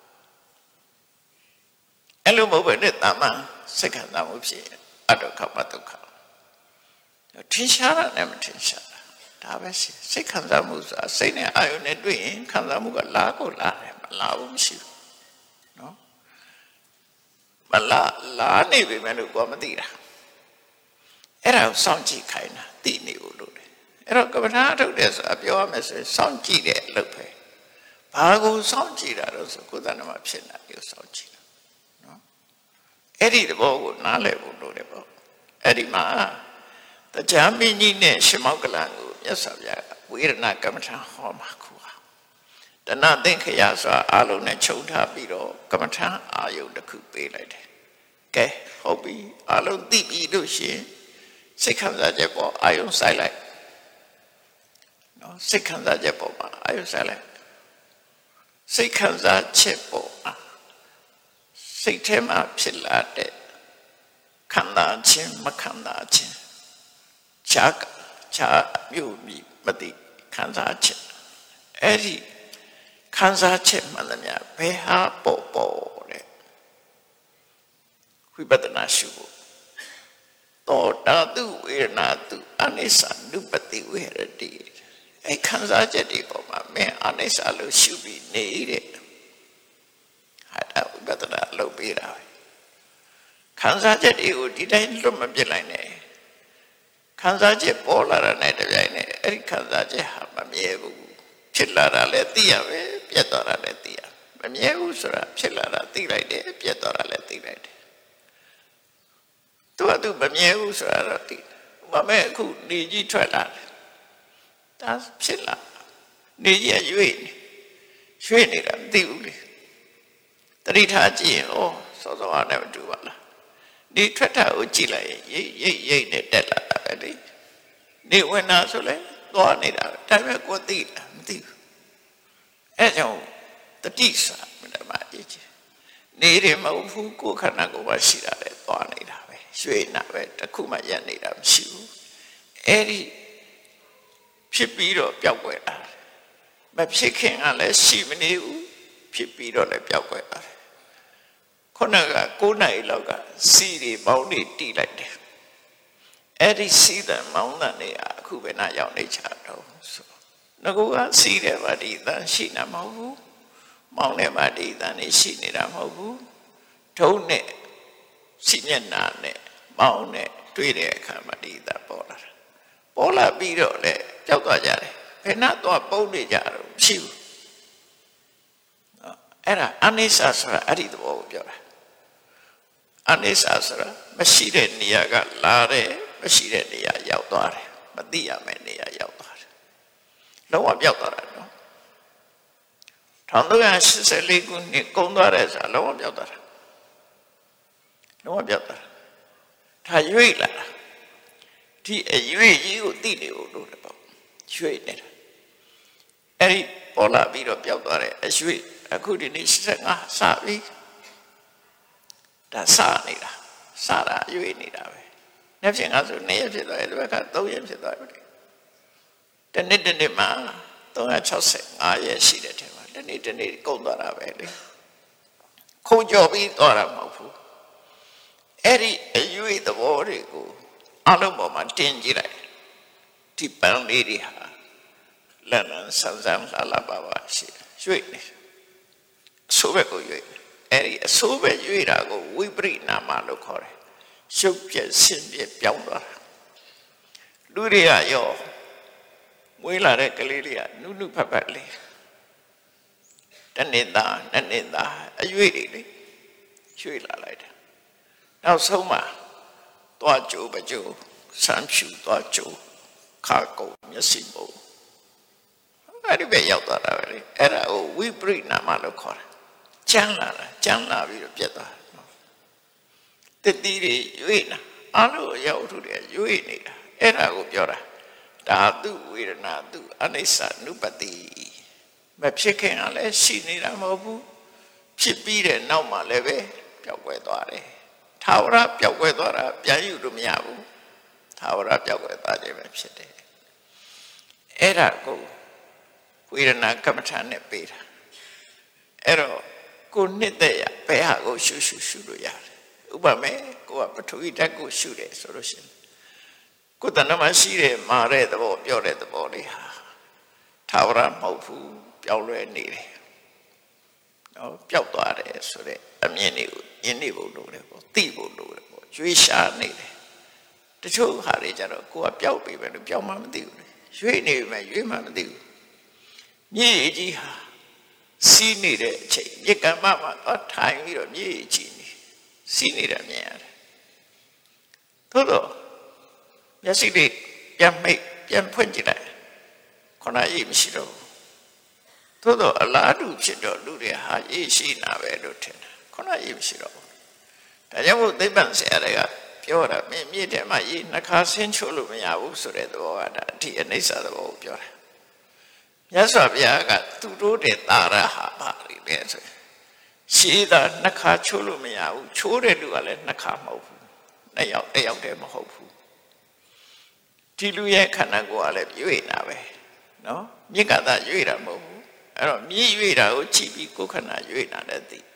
အဲ့လိုမဟုတ်ဘဲနဲ့တာမန်စိတ်ခံစားမှုဖြစ်အဒုက္ခပါဒုက္ခထင်ရှားတာနဲ့မထင်ရှားတာဒါပဲရှိစိတ်ခံစားမှုဆိုတာစိတ်နဲ့အာယုန်နဲ့တွေ့ရင်ခံစားမှုကလာကိုလာတယ်မလာဘူးမရှိဘူးနော်မလာလာနေပြီမဲ့လို့ကိုမသိတာအဲ့ဒါကိုစောင့်ကြည့်ခိုင်းတာသိနေဖို့လို့တယ်အဲ့တော့ကမ္ဘာထားထုတ်တယ်ဆိုတာပြောရမယ်ဆိုရင်စောင့်ကြည့်တဲ့အလုပ်ပဲဘာကိုစောင့်ကြည့်တာလို့ဆိုကိုယ်တဏ္ဍာမှာဖြစ်နေတာကိုစောင့်ကြည့်တာနော်အဲ့ဒီသဘောကိုနားလည်ဖို့လို့တယ်ပေါ့အဲ့ဒီမှာတရားမင်းကြီးနဲ့ရှင်မောက္ကလန်ကိုမြတ်စွာဘုရားဝေဒနာကမ္မထာဟောမှာခုဟာတဏှသင်္ခရာဆိုတာအလုံးနဲ့ချုပ်ထားပြီးတော့ကမ္မထာအာယုတစ်ခုပေးလိုက်တယ်ကဲဟုတ်ပြီအလုံးသိပြီလို့ရှိရင်စိတ်ခံစားချက်ပေါ်အာယုစိုက်လိုက်နော်စိတ်ခံစားချက်ပေါ်မှာအာယုစိုက်လိုက်စိတ်ခံစားချက်ပေါ်မှာစိတ်ထဲမှာဖြစ်လာတဲ့ခန္ဓာချင်းမခန္ဓာချင်းခြားခြားမြို့မြမသိခံစားချက်အဲ့ဒီခံစားချက်မှန်သမျှဘယ်ဟာပေါ်ပေါ်တဲ့ဝိပဿနာရှုဖို့တောတာတုဝေဒနာတုအနိစ္စနုပတိဝေရတိအဲ့ခံစားချက်တွေပေါ်မှာမင်းအနိစ္စလို့ရှုပြီးနေတဲ့ဟာဒါဝိပဿနာလုပ်ပေးတာပဲခံစားချက်တွေကိုဒီတိုင်းလွတ်မပြစ်လိုက်နဲ့ခံစားချက်ပေါ်လာတဲ့တပြိုင်နက်အဲ့ဒီခံစားချက်ဟာမမြဲဘူးဖြစ်လာတာလည်းသိရပဲပြတ်သွားတာလည်းသိရမမြဲဘူးဆိုတာဖြစ်လာတာသိလိုက်တယ်ပြတ်သွားတာလည်းသိလိုက်တယ်သူကသူမမြဲဘူးဆိုတာတော့သိဘာမဲ့အခုနေကြီးထွက်လာတယ်ဒါဖြစ်လာနေကြီးရွေ့နေရွှေ့နေတာမသိဘူးလေတတိထားကြည့်ရင်ဩစောစောအားနဲ့မတူပါလားဒီထွက်တာကိုကြည့်လိုက်ရင်ရိတ်ရိတ်ရိတ်နဲ့တက်လာတာပဲလေနေဝင်တာဆိုလဲသွားနေတာပဲဒါပေမဲ့ကိုသိတာမသိဘူးအဲကြောင့်တတိစာမတမအကြီးကြီးနေတယ်မဟုတ်ဘူးကိုယ်ခန္ဓာကိုယ်ပါရှိတာလေသွားနေတာပဲရွှေ့နေတာပဲတခုမှရက်နေတာမရှိဘူးအဲ့ဒီဖြစ်ပြီးတော့ပျောက်ကွယ်တာမဖြစ်ခင်ကလည်းရှိမနေဘူးဖြစ်ပြီးတော့လည်းပျောက်ကွယ်တာခုနကကိုးနိုင်လောက်ကစီတွေပေါင်းတွေတီးလိုက်တယ်အဲ့ဒီစီတဲ့မောင်းတဲ့နေရာအခုပဲနာရောက်နေချတော့ဆိုငကူကစီတယ်ဗာဒီတန်ရှိနေမဟုတ်ဘူးမောင်းတယ်ဗာဒီတန်နေရှိနေတာမဟုတ်ဘူးထုံးနဲ့စီမျက်နာနဲ့မောင်းနဲ့တွေ့တဲ့အခါမှာဒီတန်ပေါ်လာတာပေါ်လာပြီးတော့လေကြောက်သွားကြတယ်ဘယ်နှတော့ပုံနေကြတော့မရှိဘူးအဲ့ဒါအနိစ္စဆိုတာအဲ့ဒီသဘောကိုပြောတာအနိစ္စဆိုတာမရှိတဲ့နေရာကလာတယ်မရှိတဲ့နေရာရောက်သွားတယ်မသိရမယ့်နေရာရောက်သွားတယ်လုံးဝပြောက်သွားတာနော်၁၉၈၄ခုနှစ်ကုန်သွားတဲ့ဆိုတာလုံးဝပြောက်သွားတာလုံးဝပြောက်သွားတာဒါရွေ့လာတာဒီအရွေ့ကြီးကိုသိနေဖို့လို့ပေါ့ရွေ့နေတာအဲ့ဒီပေါ်လာပြီးတော့ပြောက်သွားတဲ့အရွေ့အခုဒီနေ့၈၅စပြီဒါစနေတာစတာရွေ့နေတာပဲနေ့ဖြင့်ငါဆိုနေ့ရက်ဖြစ်သွားတယ်ဒီဘက်ကသုံးရက်ဖြစ်သွားပြီတနေ့တနေ့မှာသုံးရာ၆၅ရက်ရှိတဲ့ထဲမှာတနေ့တနေ့ကုန်သွားတာပဲလေခုံကြော်ပြီးသွားတာမဟုတ်ဘူးအဲ့ဒီအရွေသဘောတွေကိုအလုံးပေါ်မှာတင်ကြည့်လိုက်ဒီပန်းလေးတွေဟာလန်လန်ဆန်းဆန်းလာလာပါပါရှိရွေနေအဆိုးဘက်ကိုရွေအဲ့ဒီအဆိုးဘက်ရွေတာကိုဝိပရိနာမလို့ခေါ်တယ်ရှုပ်ပြက်ဆင်းပြက်ပြောင်းသွားတာလူတွေကရောမွေးလာတဲ့ကလေးလေးကနုနုဖတ်ဖတ်လေးတနေ့သားနှစ်နေ့သားအရွေတွေလေရွေလာလိုက်တယ်နောက်ဆုံးမှာသွားကြိုးပကြိုးဆမ်းဖြူသွားကြိုးခါကုတ်မျက်စိမုံအဲ့ဒီပဲရောက်သွားတာပဲလေအဲ့ဒါကိုဝိပရိနာမလို့ခေါ်တယ်ကျမ်းလာတာကျမ်းလာပြီးတော့ပြတ်သွားတတိတွေရွေနာအလို့ရောက်ထုတွေရွေနေတာအဲ့ဒါကိုပြောတာဒါသူဝေဒနာသူအနိစ္စနုပတိမဖြစ်ခင်ကလည်းရှိနေတာမဟုတ်ဘူးဖြစ်ပြီးတဲ့နောက်မှလည်းပဲပျောက်ကွယ်သွားတယ်ထာဝရပျောက်ကွယ်သွားတာပြန်ယူလို့မရဘူးထာဝရပျောက်ကွယ်သွားခြင်းပဲဖြစ်တယ်အဲ့ဒါကိုဝေဒနာကမ္မထာနဲ့ပေးတာအဲ့တော့ကိုနှစ်သက်ရဘယ်ဟာကိုရှုရှုရှုလို့ရတယ်ဥပမာကိုကပထဝီဓာတ်ကိုရှုတယ်ဆိုလို့ရှိရင်ကိုယ်တဏ္ဍမရှိတဲ့မာတဲ့သဘောပြောတဲ့သဘောလေးဟာထာဝရမဟုတ်ဘူးပြောင်းလဲနေတယ်နော်ပျောက်သွားတယ်ဆိုတဲ့အမြင်တွေကိုမြင်နေဖို့လိုတယ်ပေါ့သိဖို့လိုတယ်ပေါ့ရွေးရှားနေတယ်တချို့ဟာတွေကြတော့ကိုကပျောက်ပြီပဲလို့ပျောက်မှမသိဘူးလေရွေးနေပြီမှရွေးမှမသိဘူးမြေကြီးဟာစီးနေတဲ့အချိန်မြေကမ္မမှာတော့ထိုင်ပြီးတော့မြေကြီးနေစီးနေတာမြင်ရတယ်သို့တော့မျက်စိလေးပြန်မိတ်ပြန်ဖွင့်ကြည့်လိုက်ခဏရေးမရှိတော့ဘူးသို့တော့အလားတူဖြစ်တော့လူတွေဟာရေးရှိနာပဲလို့ထင်တယ်ခဏရေးမရှိတော့ဘူးဒါကြောင့်မို့သိပ္ပံဆရာတွေကပြောတာမင်းမြေထဲမှာရေးနှခါဆင်းချိုးလို့မရဘူးဆိုတဲ့သဘောကဒါအထိအနိစ္စသဘောကိုပြောတာမြတ်စွာဘုရားကသူတို့တဲ့တာရဟာပါလိမ့်မယ်ဆိုရှိတာနှခါချိုးလို့မရဘူးချိုးတဲ့လူကလည်းနှခါမဟုတ်ဘူးနှစ်ယောက်တစ်ယောက်တည်းမဟုတ်ဘူးဒီလူရဲ့ခန္ဓာကိုယ်ကလည်းရွေ့နေတာပဲနော်မြစ်ကသာရွေ့တာမဟုတ်ဘူးအဲ့တော့မြည်ရွေ့တာကိုကြည့်ပြီးကိုယ်ခန္ဓာရွေ့တာလည်းသိ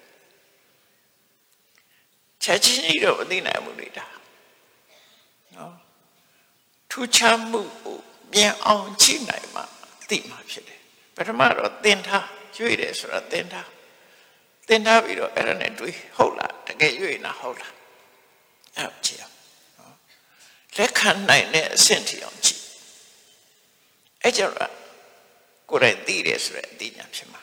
ချက်ချင်းကြီးတော့မသိနိုင်ဘူးလေဒါနော်ထူးခြားမှုကိုပြန်အောင်ကြည့်နိုင်မှသိမှဖြစ်တယ်ပထမတော့သင်ထားရွေ့တယ်ဆိုတာသင်ထားသင်ထားပြီးတော့အဲ့ဒါနဲ့တွေးဟုတ်လားတကယ်ရွေ့နာဟုတ်လားအဲ့ကြည့်နော်လက်ခံနိုင်တဲ့အဆင့်ထိအောင်ကြည့်အဲ့ကြောင့်ကိုယ်တိုင်သိတယ်ဆိုတဲ့အသိဉာဏ်ဖြစ်မှာ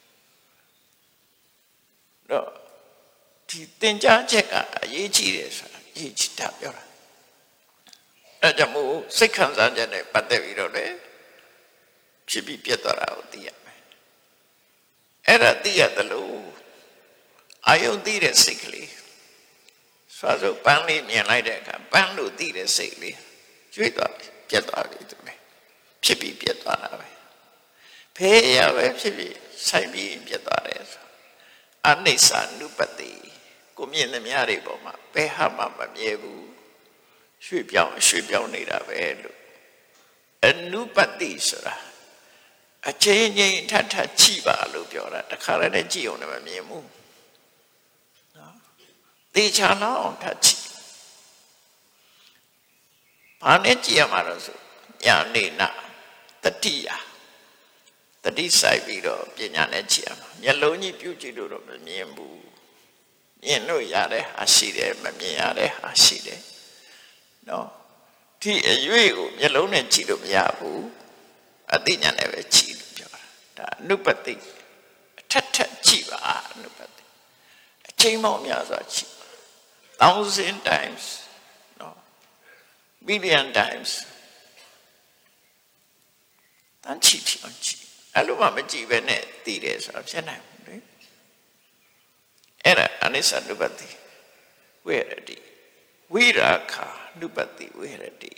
တော့ဒီသင်ကြားချက်ကအရေးကြီးတယ်ဆိုတာအရေးကြီးတာပြောတာအဲ့ကြောင့်မို့စိတ်ခံစားချက်နဲ့ပတ်သက်ပြီးတော့လေဖြစ်ပြီးပြတ်သွားတာကိုသိရမယ်အဲ့ဒါသိရတယ်လို့အာယုံသိတဲ့စိတ်ကလေးဆိုတော့ပန်းလေးမြင်လိုက်တဲ့အခါပန်းလို့သိတဲ့စိတ်လေးကျွေးသွားပြီပြတ်သွားပြီသူပဲဖြစ်ပြီးပြတ်သွားတာပဲဖေးရပဲဖြစ်ပြီးဆိုင်ပြီးပြတ်သွားတယ်ဆိုအနိစ္စနုပတိကိုမြင်သမျှတွေပေါ်မှာဘယ်ဟာမှမမြဲဘူးရွှေ့ပြောင်းရွှေ့ပြောင်းနေတာပဲလို့အနုပတိဆိုတာအချင်းချင်းထထကြည့်ပါလို့ပြောတာတခါလည်းကြည့်အောင်လည်းမမြင်ဘူးနော်တေချာလောက်ထကြည့်ဘာနဲ့ကြည့်ရမှာလို့ဆိုညာနေနာတတိယတတိဆိုင်ပြီးတော့ပညာနဲ့ကြည့်ရမှာမျက်လုံးကြီးပြုတ်ကြည့်လို့တော့မမြင်ဘူးမြင်လို့ရတဲ့ဟာရှိတယ်မမြင်ရတဲ့ဟာရှိတယ်နော်ဒီအရွေ့ကိုမျက်လုံးနဲ့ကြည့်လို့မရဘူးအသိဉာဏ်နဲ့ပဲကြည့်လို့ပြောတာဒါအနုပတိအထက်ထက်ကြည့်ပါအနုပတိအချိန်ပေါင်းများစွာကြည့် thousand times နော် million times တန်ချီချီအောင်ကြည့်အဲ့လိုမှမကြည့်ပဲနဲ့သိတယ်ဆိုတာဖြစ်နိုင်ဘူးလေအဲ့ဒါအနိစ္စနုပတိဝိရတိဝိရာခာနုပတိဝိရတိ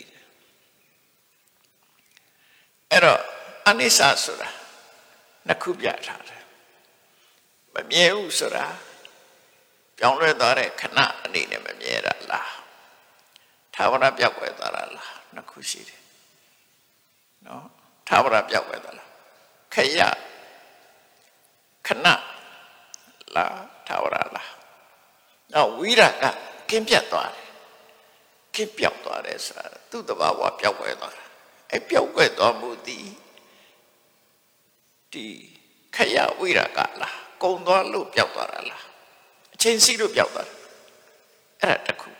အဲ့တော့အနိစ္စဆိုတာနှစ်ခုပြထားတယ်မမြဲဘူးဆိုတာပြောင်းလဲသွားတဲ့ခဏအနေနဲ့မမြဲတာလားထာဝရပြောက်ွယ်သွားတာလားနှစ်ခုရှိတယ်နော်ထာဝရပြောက်ွယ်သွားလားခရခဏလာထာဝရလာနောက်ဝိရကကင်းပြတ်သွားတယ်ကင်းပြောက်သွားတယ်ဆိုတာသူ့တဘာဝပျောက်ကွယ်သွားတာအဲပျောက်ကွယ်သွားမှုဒီဒီခရဝိရကလားကုံသွားလို့ပျောက်သွားတာလားအချင်းစီလို့ပျောက်သွားတာအဲ့ဒါတခု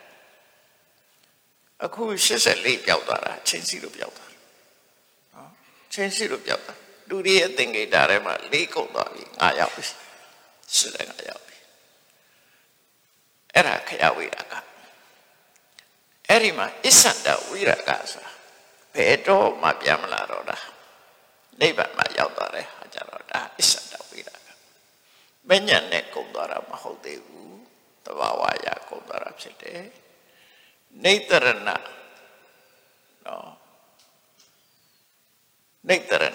အခုရှစ်ဆယ်လေးပျောက်သွားတာအချင်းစီလို့ပျောက်သွားတာနော်ချင်းစီလို့ပျောက်သွားလူတွေရဲ့သင်္ကေတထဲမှာလေးကုံသွားပြီငါရောက်ပြီရှစ်ဆယ်ငါရောက်ပြီအဲ့ဒါခရဝိရကအဲ့ဒီမှာအစ္ဆန္ဒဝိရကဆိုတာဘယ်တော့မှပြန်မလာတော့တာနိဗ္ဗာန်မှာရောက်သွားတဲ့ဟာကြတော့ဒါအစ္ဆန္ဒဝိရကမဉ္ဇဉ်နဲ့ကုန်သွားတာမဟုတ်သေးဘူးသဘာဝအရကုန်သွားတာဖြစ်တယ်နေတရဏနော်နေတရဏ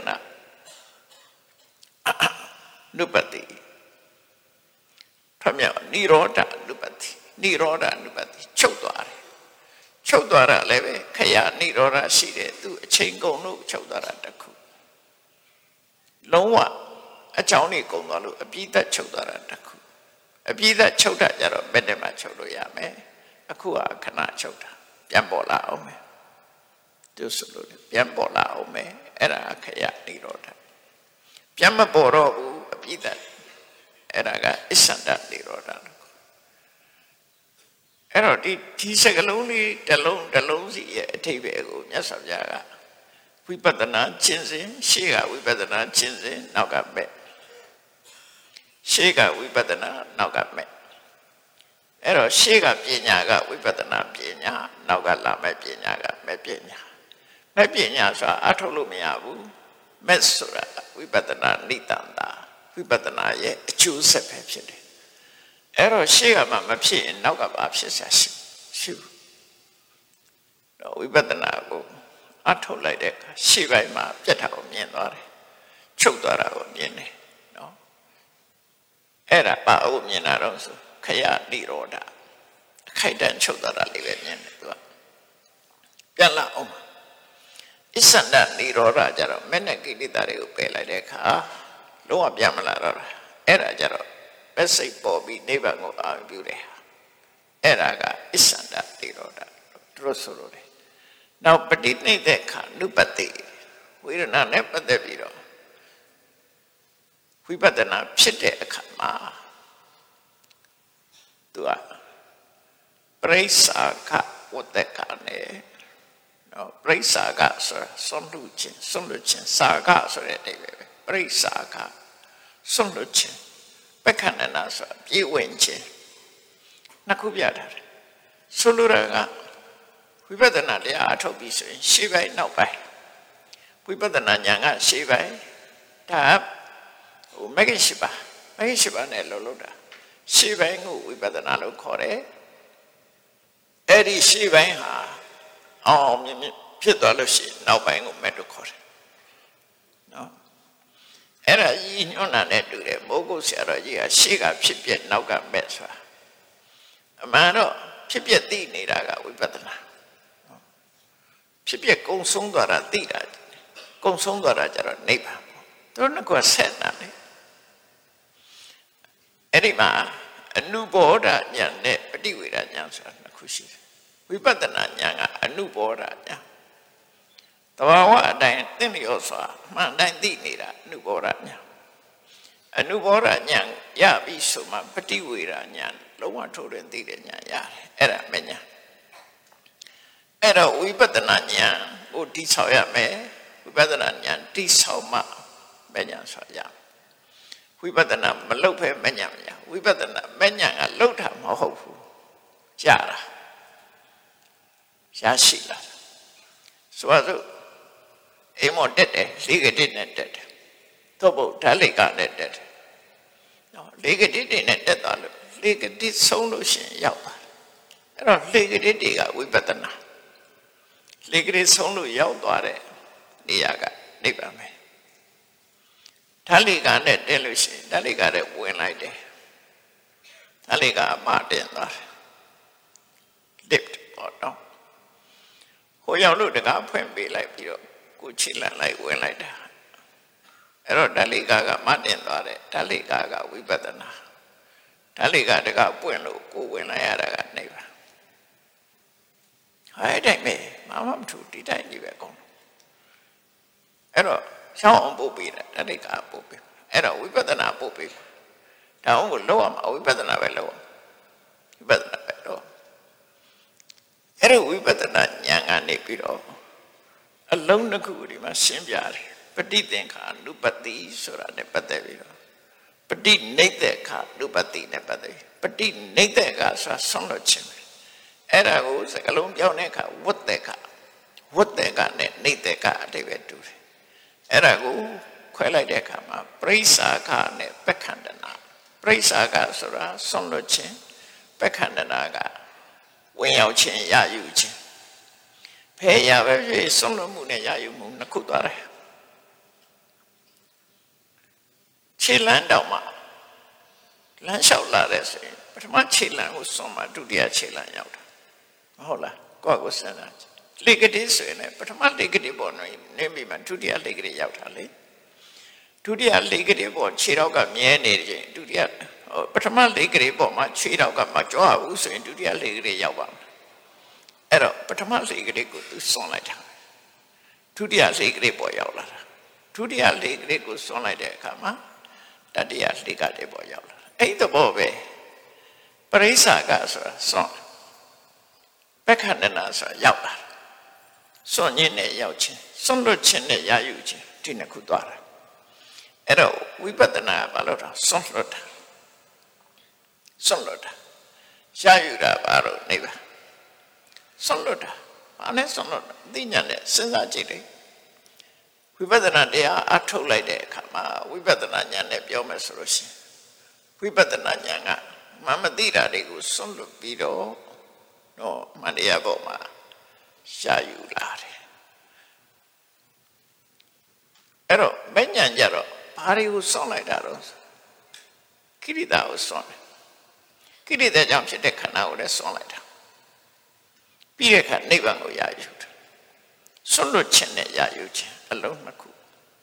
နုပတိဖမြောက်နိရောဓနုပတိနိရောဓနုပတိချုပ်သွားတယ်ချုပ်သွားတာလည်းပဲခရနိရောဓရှိတယ်သူအချိန်ကုန်လို့ချုပ်သွားတာတခုလုံးဝအကြောင်းနေကုန်သွားလို့အပြည့်သက်ချုပ်သွားတာတခုအပြည့်သက်ချုပ်တာကြတော့ဘယ်နဲ့မှချုပ်လို့ရမယ်အခုကခဏချုပ်တာပြန်ပေါ်လာအောင်မယ်သူဆိုလို့ပြန်ပေါ်လာအောင်မယ်အဲ့ဒါခရနိရောဓပြန်မပေါ်တော့ဘူးအပြည့်သက်အဲ့ဒါကအစ္ဆန္ဒနိရောဓအဲ့တော့ဒီဒီစကလုံးလေးတစ်လုံးတစ်လုံးစီရဲ့အထိပ္ပယ်ကိုမြတ်စွာဘုရားကဝိပဿနာကျင့်စဉ်ရှေ့ကဝိပဿနာကျင့်စဉ်နောက်ကမဲ့ရှေ့ကဝိပဿနာနောက်ကမဲ့အဲ့တော့ရှေ့ကပညာကဝိပဿနာပညာနောက်ကလာမဲ့ပညာကမဲ့ပညာမဲ့ပညာဆိုတာအထုတ်လို့မရဘူးမဲ့ဆိုတာဝိပဿနာနိတန္တာဝိပဿနာရဲ့အကျိုးဆက်ပဲဖြစ်တယ်အဲ့တော့ရှေ့ကမှမဖြစ်ရင်နောက်ကပါဖြစ်ရှာရှိရှိတော့ဝိပဿနာကိုအထုတ်လိုက်တဲ့အခါရှေ့ပိုင်းမှာပြတ်တာကိုမြင်သွားတယ်ချုပ်သွားတာကိုမြင်တယ်နော်အဲ့ဒါပါအုပ်မြင်တာတော့ဆိုခရနိရောဓအခိုက်တန့်ချုပ်သွားတာလေးပဲမြင်တယ်သူကပြန်လာအောင်အစ္ဆန္ဒနိရောဓကြတော့မဲ့နဲ့ကိလေသာတွေကိုပယ်လိုက်တဲ့အခါလုံးဝပြန်မလာတော့တာအဲ့ဒါကြတော့မက်စိတ်ပေါ်ပြီးနိဗ္ဗာန်ကိုအာရုံပြုတယ်အဲ့ဒါကအစ္ဆန္ဒနိရောဓသူတို့ဆိုလို့တယ်နောက်ပဋိနိဒေခနုပတိဝေဒနာနဲ့ပတ်သက်ပြီးတော့ဝိပဿနာဖြစ်တဲ့အခါမှာသူကပရိစ္ဆာကဝတ္တကနဲ့နော်ပရိစ္ဆာကဆိုဆုံးလူချင်းဆုံးလူချင်းစာကဆိုတဲ့အဓိပ္ပာယ်ပဲပရိစ္ဆာကဆုံးလူချင်းပက္ခဏနာဆိုပြေဝင်ခြင်းနှစ်ခုပြထားတယ်ဆိုလိုတာကဝိပဿနာတရားအထုတ်ပြီးဆိုရင်ရှေ့ပိုင်းနောက်ပိုင်းဝိပဿနာဉာဏ်ကရှေ့ပိုင်းဒါဟိုမဂ္ဂင်၈ပါးမဂ္ဂင်၈ပါးနဲ့လုံးလုံးတာရှေ့ပိုင်းကိုဝိပဿနာလို့ခေါ်တယ်အဲ့ဒီရှေ့ပိုင်းဟာအောင်မြင်မြင်ဖြစ်သွားလို့ရှိရင်နောက်ပိုင်းကိုမဲ့လို့ခေါ်တယ်နော်အဲ့ဒါကြီးညွှန်တာနဲ့တူတယ်မိုးကုတ်ဆရာတော်ကြီးကရှေ့ကဖြစ်ပြနောက်ကမဲ့ဆိုတာအမှန်တော့ဖြစ်ပြသိနေတာကဝိပဿနာဖြစ်ပြကုံဆုံးသွားတာသိတာကုံဆုံးသွားတာကြတော့နိဗ္ဗာန်ပေါ့သူတို့ကဆက်တာလေအဲ့ဒီမှာအနုဘောဓဉာဏ်နဲ့ပฏิဝေဒဉာဏ်ဆိုတာနှစ်ခုရှိတယ်ဝိပဿနာဉာဏ်ကအနုဘောဓဉာဏ်တဘာဝအတိုင်းသိလျော်စွာမှန်တိုင်းသိနေတာအနုဘောဓဉာဏ်အနုဘောဓဉာဏ်ရပြီဆိုမှပฏิဝေဒဉာဏ်လုံးဝထုတ်တဲ့သိတဲ့ဉာဏ်ရတယ်အဲ့ဒါမဉာဏ်အဲ့တော့ဝိပဿနာဉာဏ်ကိုတိဆောက်ရမယ်ဝိပဿနာဉာဏ်တိဆောက်မှမဉာဏ်ဆိုရဝိပဿနာမလုပ်ဖဲမဉာဏ်မရဝိပဿနာမဉာဏ်ကလှုပ်တာမဟုတ်ဘူးကြာတာရရှိလာဆိုတော့အိမ်မောတက်တယ်လေးကတိနဲ့တက်တယ်သို့ဘုဓာလိကနဲ့တက်တယ်နော်လေးကတိတွေနဲ့တက်သွားလို့လေးကတိဆုံးလို့ရှိရင်ရောက်သွားအဲ့တော့လေးကတိတွေကဝိပဿနာလေးကတိဆုံးလို့ရောက်သွားတဲ့နေရာကနိဗ္ဗာန်ပဲဓာလိကနဲ့တက်လို့ရှိရင်ဓာလိကနဲ့ဝင်လိုက်တယ်ဓာလိကအမတင်သွားတယ် lift ပေါ့နော်ဟိုရောက်လို့တကားဖွင့်ပေးလိုက်ပြီးတော့ကိုချီလန့်လိုက်ဝင်လိုက်တာအဲ့တော့ဓာလိကာကမတင်သွားတယ်ဓာလိကာကဝိပဿနာဓာလိကာတကပွင့်လို့ကိုဝင်လာရတာကနိဗ္ဗာန်အဲ့တိုင်းပဲမမမထူဒီတိုင်းကြီးပဲအကုန်အဲ့တော့ရှောင်းအောင်ပို့ပေးတယ်ဓာလိကာပို့ပေးအဲ့တော့ဝိပဿနာပို့ပေးဒါအောင်ကိုလောက်အောင်ဝိပဿနာပဲလောက်အောင်ဝိပဿနာပဲတော့အဲ့ဒီဝိပဿနာဉာဏ်ကနေပြီးတော့အလုံးတစ်ခုဒီမှာရှင်းပြတယ်ပဋိသင်္ခါနုပတိဆိုတာနဲ့ပတ်သက်ပြီးတော့ပဋိနိစ္စခါနုပတိနဲ့ပတ်သက်ပဋိနိစ္စခါဆိုတာဆုံးလို့ခြင်းပဲအဲ့ဒါကိုစကလုံးပြောင်းတဲ့အခါဝတ္တခဝတ္တခနဲ့နိစ္စခအတိပ္ပယ်တူတယ်အဲ့ဒါကိုခွဲလိုက်တဲ့အခါမှာပရိစ္ဆာခနဲ့ပက္ခန္တနာပရိစ္ဆာခဆိုတာဆုံးလို့ခြင်းပက္ခန္တနာကဝင်ရောက်ခြင်းရယူခြင်းဖဲရပဲဖြစ်ဆုံးလို့မှုနဲ့ရယူမှုနှစ်ခုသွားတယ်ခြေလမ်းတောင်မှလမ်းလျှောက်လာတဲ့ဆိုရင်ပထမခြေလမ်းကိုဆုံးမှဒုတိယခြေလမ်းရောက်တာမဟုတ်လားကိုယ့်ကိုစဉ်းစားကြည့်လေကတိဆိုရင်ပထမလေကတိပေါ်နေနေပြီးမှဒုတိယလေကတိရောက်တာလေဒုတိယလေကတိပေါ်ခြေတော့ကမြဲနေတယ်ဒုတိယပထမလေကတိပေါ်မှာခြေတော့ကမကြွားဘူးဆိုရင်ဒုတိယလေကတိရောက်ပါမယ်အဲ့တော့ပထမလေကတိကိုသူစွန့်လိုက်တာဒုတိယလေကတိပေါ်ရောက်လာတာဒုတိယလေကတိကိုစွန့်လိုက်တဲ့အခါမှာတတိယလေကတိပေါ်ရောက်လာအဲ့ဒီတော့ပဲပရိစ္ဆာကဆိုတာစွန့်ပက္ခန္တနာဆိုတာရောက်လာစွန့်ခြင်းနဲ့ရောက်ခြင်းစွန့်လွတ်ခြင်းနဲ့ရယူခြင်းဒီနှစ်ခုသွားတာအဲ့တော့ဝိပဿနာကဘာလို့လဲစွန့်လွတ်တာစွန့်လွတ်တာရယူတာဘာလို့နိဗ္ဗာန်စွန့်လွတ်တာဘာနဲ့စွန့်လွတ်တာသိဉာဏ်နဲ့စဉ်းစားကြည့်တယ်ဝိပဿနာတရားအထုတ်လိုက်တဲ့အခါမှာဝိပဿနာဉာဏ်နဲ့ပြောမယ်ဆိုလို့ရှိရင်ဝိပဿနာဉာဏ်ကမမသိတာတွေကိုစွန့်လွတ်ပြီးတော့တော့မန္တရားပေါ်မှာရှာယူလာတယ်အဲ့တော့မဉဏ်ကြတော့ဘာတွေကိုစွန့်လိုက်တာတော့ကိရိတာကိုစွန့်တယ်ကိရိတာကြောင့်ဖြစ်တဲ့ခန္ဓာကိုလည်းစွန့်လိုက်တာပြီးတဲ့အခါနိဗ္ဗာန်ကိုရယူတယ်စွန့်လွတ်ခြင်းနဲ့ရယူခြင်းအလုံးနှစ်ခု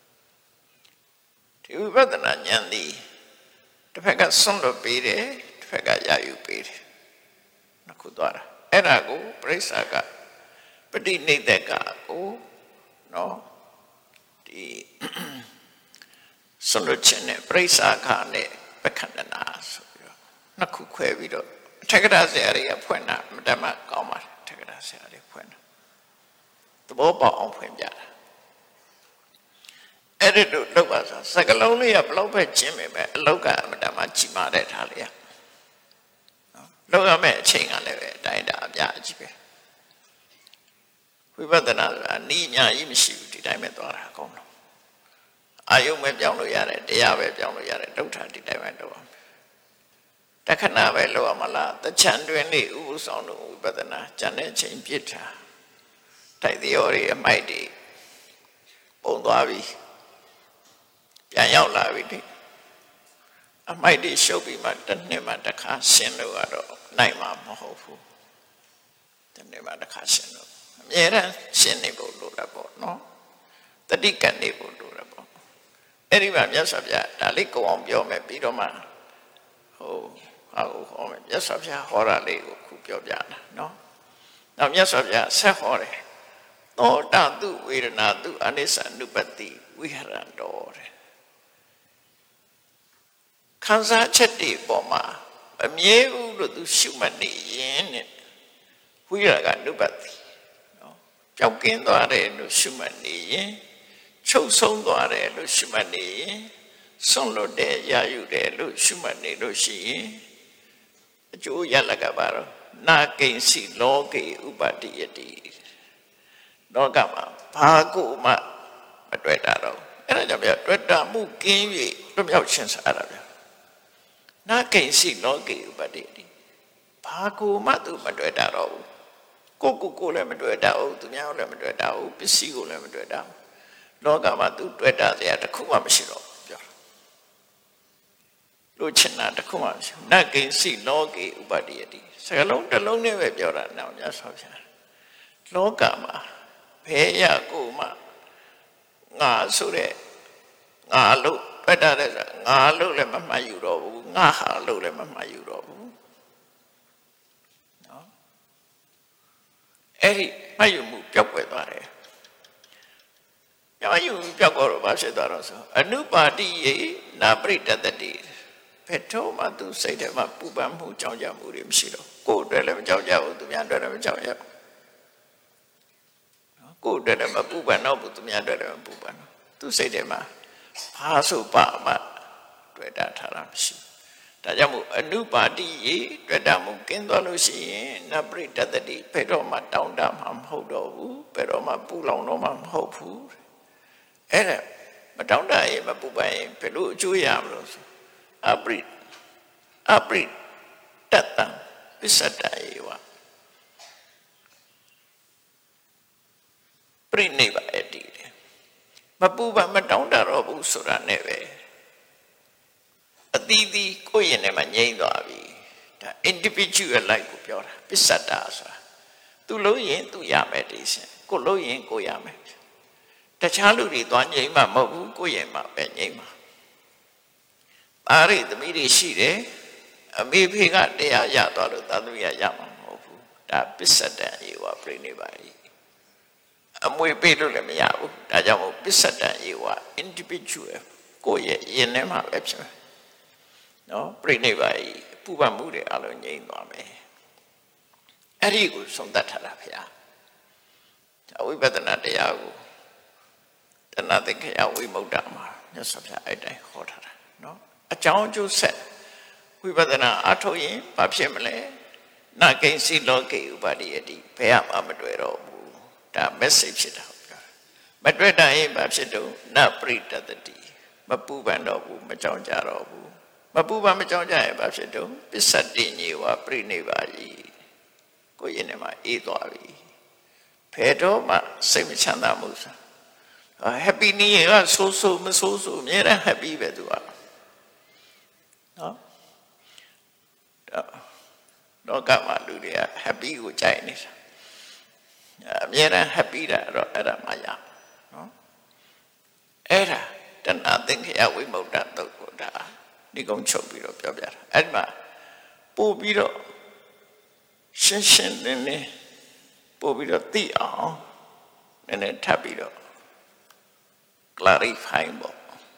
ဒီဝိပဿနာဉာဏ်သည်တစ်ဖက်ကစွန့်လွတ်ပေးတယ်တစ်ဖက်ကရယူပေးတယ်နှစ်ခုသွားတာအဲ့ဒါကိုပရိစ္ဆာကပဋိနိစ္စကကိုနော်ဒီစွန့်လွတ်ခြင်းနဲ့ပရိစ္ဆာခနဲ့ပက္ခန္တနာဆိုပြီးတော့နှစ်ခုခွဲပြီးတော့အထက်ကရာဆရာတွေကဖွင့်တာမတမကောင်းပါတယ်အထက်ကရာဆရာတွေဖွင့်တာသဘောပေါက်အောင်ဖွင့်ပြတာအဲ့ဒီလိုလောက်ပါဆိုစကလုံးလေးကဘလောက်ပဲကျင်းပေမဲ့အလောက်ကအမတမကြီးမာတဲ့ထားလေးရနော်လောက်ရမယ့်အချိန်ကလည်းပဲအတိုင်းတာအများကြီးပဲဝိပဿနာဆိုတာနိညာကြီးမရှိဘူးဒီတိုင်းပဲသွားတာအကုန်လုံးအာယုံပဲပြောင်းလို့ရတယ်တရားပဲပြောင်းလို့ရတယ်ဒုဋ္ဌာဒီတိုင်းပဲတော့တခဏပဲလောက်ရမလားတချံတွင်လေးဥပ္ပဆောင်လို့ဝိပဿနာဉာဏ်နဲ့ချိန်ပြစ်တာတိုက်တရားတွေအမိုက်တွေပုံသွားပြီပြန်ရောက်လာပြီအမိုက်တွေရှုပ်ပြီးမှတစ်နှစ်မှတစ်ခါရှင်းလို့ကတော့နိုင်မှာမဟုတ်ဘူးတစ်နှစ်မှတစ်ခါရှင်းလို့အမြဲတမ်းရှင်းနေဖို့လိုတာပေါ့နော်တတိကနေဖို့လိုတာပေါ့အဲ့ဒီမှာမြတ်စွာဘုရားဒါလေးကိုအောင်ပြောမယ်ပြီးတော့မှဟိုဟာကိုဟောမယ်မြတ်စွာဘုရားဟောတာလေးကိုခုပြောပြတာနော်နောက်မြတ်စွာဘုရားဆက်ဟောတယ်သောတတုဝေဒနာတုအနိစ္စနုပတိဝိဟရံတော်တဲ့ခံစားချက်တွေပေါ်မှာအမြဲဘူးလို့သူရှုမှတ်နေရင်တဲ့ဝိရကနုပတိနော်ပျောက်ကင်းသွားတယ်လို့ရှုမှတ်နေရင်ချုပ်ဆုံးသွားတယ်လို့ရှုမှတ်နေရင်ဆုံးလွတ်တယ်ရယူတယ်လို့ရှုမှတ်နေလို့ရှိရင်အကျိုးရလကပါတော့နာကိဉ္စီလောကေဥပတိယတိလောကမှာဘာကိုမှမတွေ့တာတော့အဲ့ဒါကြောင့်ပြတွေ့တာမှုကင်း၍လွတ်မြောက်ခြင်းစားတာဗျနာကိဉ္စီလောကေဥပတိယတိဘာကိုမှသူမတွေ့တာတော့ဘူးကိုကိုကိုလည်းမတွေ့တာဘူးသူများလည်းမတွေ့တာဘူးပစ္စည်းကိုလည်းမတွေ့တာဘူးလောကမှာသူတွေ့တာစရာတစ်ခုမှမရှိတော့ဘူးပြောလို့ချင်တာတစ်ခုမှမရှိဘူးနာကိဉ္စီလောကေဥပတိယတိစကားလုံးတစ်လုံးနဲ့ပဲပြောတာနောက်မြတ်စွာဘုရားလောကမှာဘယ်ရကိုမှငါဆိုတဲ့ငငါလို့တွေ့တာလဲဆိုငါလို့လည်းမမှတ်ယူတော့ဘူးငါဟာလို့လည်းမမှတ်ယူတော့ဘူးနော်အဲ့ဒီမှတ်ယူမှုပျောက်ကွယ်သွားတယ်မှတ်ယူပျောက်တော့ဘာဖြစ်သွားတော့ဆိုအနုပါတိယေနာပရိတတတိဘယ်တော့မှသူစိတ်ထဲမှာပူပန်မှုကြောင့်ကြမှုတွေမရှိတော့ကိုယ်အတွက်လည်းမကြောက်ကြဘူးသူများအတွက်လည်းမကြောက်ရဘူးကိုယ်အတွက်လည်းမပူပန်တော့ဘူးသူများအတွက်လည်းမပူပန်တော့သူစိတ်ထဲမှာဘာဆိုပါမှတွေ့တာထားတာမရှိဒါကြောင့်မို့အနုပါတိယေတွေ့တာမှုကင်းသွားလို့ရှိရင်နပရိတတတိဘယ်တော့မှတောင်းတမှာမဟုတ်တော့ဘူးဘယ်တော့မှပူလောင်တော့မှမဟုတ်ဘူးအဲ့ဒါမတောင်းတရင်မပူပန်ရင်ဘယ်လိုအကျိုးရမလို့ဆိုအပရိအပရိတတံပစ္စတယေဝပရိနိဗ္ဗာန်တည်တယ်မပူပန်မတောင်းတတော့ဘူးဆိုတာနဲ့ပဲအသီးသီးကိုယ့်ရင်ထဲမှာငြိမ့်သွားပြီဒါ individual life ကိုပြောတာပစ္စတဆိုတာသူလို့ရင်သူရမယ်ဒီစင်ကိုလို့ရင်ကိုရမယ်တခြားလူတွေသွားငြိမ့်မှာမဟုတ်ဘူးကိုယ့်ရင်မှာပဲငြိမ့်မှာသားရိသမီးတွေရှိတယ်အမေဖေကတရားရသွားလို့သာသမီးရရမှာမဟုတ်ဘူးဒါပစ္စတံယေဝပြိနိဗ္ဗာန်အမွေပေးလို့လည်းမရဘူးဒါကြောင့်မို့ပစ္စတံယေဝ individual ကိုယ့်ရဲ့ရင်ထဲမှာပဲဖြစ်မယ်နော်ပြိနိဗ္ဗာန်ပူပန်မှုတွေအလုံးငြိမ်းသွားမယ်အဲ့ဒီကိုဆုံးသတ်ထားတာဗျာဒါဝိပဿနာတရားကိုတဏှာသင်္ခယဝိမု ക്ത မှာမြတ်စွာဘုရားအဲ့တိုင်းဟောထားတာနော်အကြောင်းအကျိုးဆက်ဝိပဿနာအထုတ်ရင်ဘာဖြစ်မလဲနာကိဉ္စီလောကေဥပါဒိယတိဘယ်မှမတွေ့တော့ဘူးဒါ message ဖြစ်တာပြောမတွေ့တာရင်ဘာဖြစ်တော့နပရိတတတိမပူပန်တော့ဘူးမကြောက်ကြတော့ဘူးမပူပန်မကြောက်ကြရင်ဘာဖြစ်တော့ပစ္စတိညေဝပြိနိဗ္ဗာန်ကိုယ့်ရင်ထဲမှာအေးသွားပြီဘယ်တော့မှစိတ်မချမ်းသာမှုဆိုhappy နေရဆိုးဆိုးမဆိုးဆိုးအများနဲ့ happy ပဲသူကနော်တော့ကမှလူတွေက happy ကိုကြိုက်နေတာအများနဲ့ happy တာတော့အဲ့ဒါမှရနော်အဲ့ဒါတဏှာသင်္ခယဝိမု ക്ത တုတ်ကိုဒါဒီကုန်းချုပ်ပြီးတော့ပြောပြတာအဲ့ဒီမှာပို့ပြီးတော့ရှင်းရှင်းလင်းလင်းပို့ပြီးတော့သိအောင်နည်းနည်းထပ်ပြီးတော့ clarify ပေါ့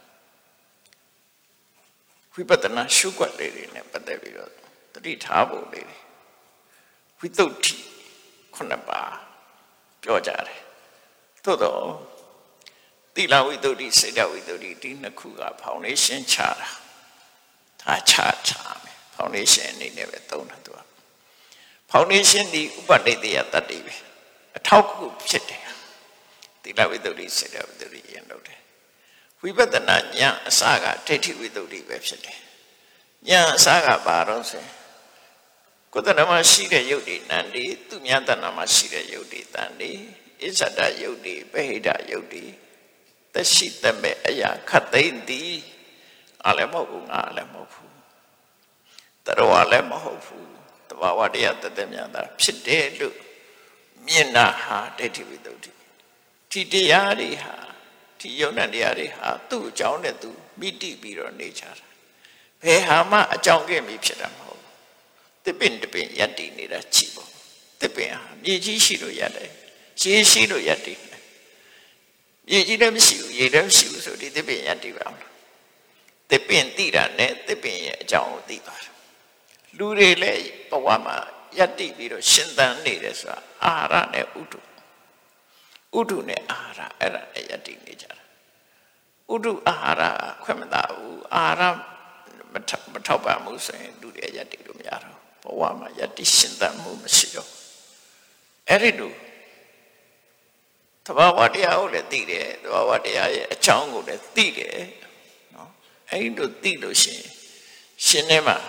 ဝိပဿနာရှုွက်လေးတွေနဲ့ပတ်သက်ပြီးတော့တတိထားဖို့လေးတွေဝိသုဒ္ဓိခုနှစ်ပါးပြောကြတယ်သို့တော့သီလဝိသုဒ္ဓိစေတဝိသုဒ္ဓိဒီနှစ်ခုက foundation ချတာဒါချချမယ် foundation အနေနဲ့ပဲသုံးတာသူက foundation ဒီဥပနိဒေယတတ္တိပဲအထောက်အကူဖြစ်တယ်သီလဝိသုဒ္ဓိစေတဝိသုဒ္ဓိရင်လုပ်တယ်ဝိပဿနာဉာဏ်အစကဒိဋ္ဌိဝိသုဒ္ဓိပဲဖြစ်တယ်ဉာဏ်အစကဘာတော့ဆိုကိုယ်တဏ္ဍမှာရှိတဲ့ယုတ်ဒီနန္ဒီသူများတဏ္ဍမှာရှိတဲ့ယုတ်ဒီတန်ဒီဣဇဒယုတ်ဒီပဟိတယုတ်ဒီတရှိတမဲ့အရာခတ်သိမ့်သည်အားလည်းမဟုတ်ဘူးငါလည်းမဟုတ်ဘူးတရဝလည်းမဟုတ်ဘူးတဘာဝတရားတသက်များတာဖြစ်တယ်လို့မြင်တာဟာဒိဋ္ဌိဝိသုဒ္ဓိဒီတရားတွေဟာဒီယုံနဲ့တရားတွေဟာသူ့အကြောင်းနဲ့သူမိတိပြီးတော့နေကြတာဘယ်ဟာမှအကြောင်းကင်းပြီးဖြစ်တာမဟုတ်ဘူးတစ်ပင်တစ်ပင်ယက်တည်နေတာကြည့်ပေါ့တစ်ပင်ဟာမြေကြီးရှိလို့ရတယ်ရေရှိလို့ယက်တည်တယ်မြေကြီးလည်းမရှိဘူးရေလည်းမရှိဘူးဆိုဒီတစ်ပင်ယက်တည်ပါမလားတစ်ပင်သိတာနဲ့တစ်ပင်ရဲ့အကြောင်းကိုသိသွားတယ်လူတွေလည်းဘဝမှာယက်တည်ပြီးတော့ရှင်သန်နေတယ်ဆိုတာအာဟာရနဲ့ဥဒ္ဓဥဒ္ဓနဲ့အာဟာရအဲ့ဒါနဲ့ယက်တည်နေကြတာဥဒ္ဓအာဟာရခွင့်မသာဘူးအာဟာရမထောက်ပံ့မှုဆိုရင်လူတွေယက်တည်လို့မရတော့ဘဝမှာယက်တည်ရှင်သန်မှုမရှိတော့အဲ့ဒီလိုသဘာဝတရားကိုလည်းသိတယ်သဘာဝတရားရဲ့အကြောင်းကိုလည်းသိတယ်နော်အဲ့ဒီလိုသိလို့ရှိရင်ရှင်ထဲမှာ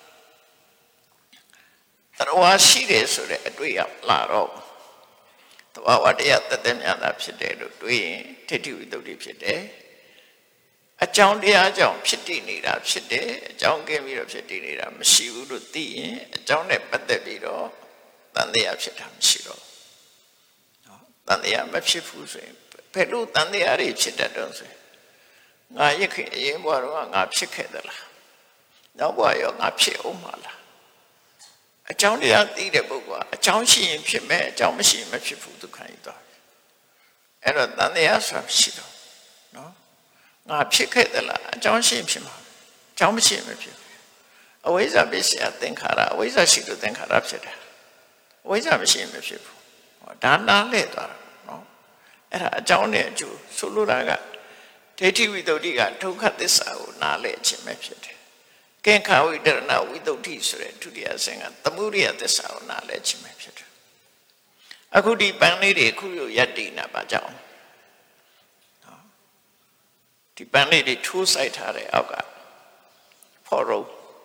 တရဝရှိတယ်ဆိုတဲ့အတွေ့အလာတော့သဘာဝတရားတသက်များတာဖြစ်တယ်လို့တွေးရင်ဒိဋ္ဌိဝိသုဒ္ဓိဖြစ်တယ်အကြောင်းတရားကြောင့်ဖြစ်တည်နေတာဖြစ်တယ်အကြောင်းကင်းပြီးတော့ဖြစ်တည်နေတာမရှိဘူးလို့သိရင်အကြောင်းနဲ့ပတ်သက်ပြီးတော့တန်တရားဖြစ်တာမရှိတော့နော်တန်တရားမဖြစ်ဘူးဆိုရင်ဘယ်လိုတန်တရားတွေဖြစ်တတ်တော့ဆိုရင် ngā yikhi yin bwa runga ngā phik khe da la nāu bwa yo ngā phik o ma la a chaungတရားသိတဲ့ပုဂ္ဂိုလ်ကအကြောင်းရှိရင်ဖြစ်မယ်အကြောင်းမရှိရင်မဖြစ်ဘူးသူခံယူသွားတယ်အဲ့တော့တန်တရားဆိုတာမရှိတော့နော်ငါဖြစ်ခဲ့သလားအကြောင်းရှိရင်ဖြစ်မှာအကြောင်းမရှိရင်မဖြစ်ဘူးအဝိဇ္ဇာပစ္စယသင်္ခါရအဝိဇ္ဇာရှိလို့သင်္ခါရဖြစ်တယ်အဝိဇ္ဇာမရှိရင်မဖြစ်ဘူးဒါနားလဲသွားတာနော်အဲ့ဒါအကြောင်းနဲ့အကျိုးဆိုလိုတာကဒိဋ္ဌိဝိတ္တုကဒုက္ခသစ္စာကိုနားလဲခြင်းပဲဖြစ်တယ်ကင်္ခဝိတရဏဝိတ္တုဆိုတဲ့ဒုတိယဆင့်ကသမုဒိယသစ္စာကိုနားလဲခြင်းပဲဖြစ်တယ်အခုဒီပန်းလေးတွေခုရယတ္တိနာပါကြောင်းနော်ဒီပန်းလေးတွေထိုးဆိုင်ထားတဲ့အောက်ကဖော်ရုံ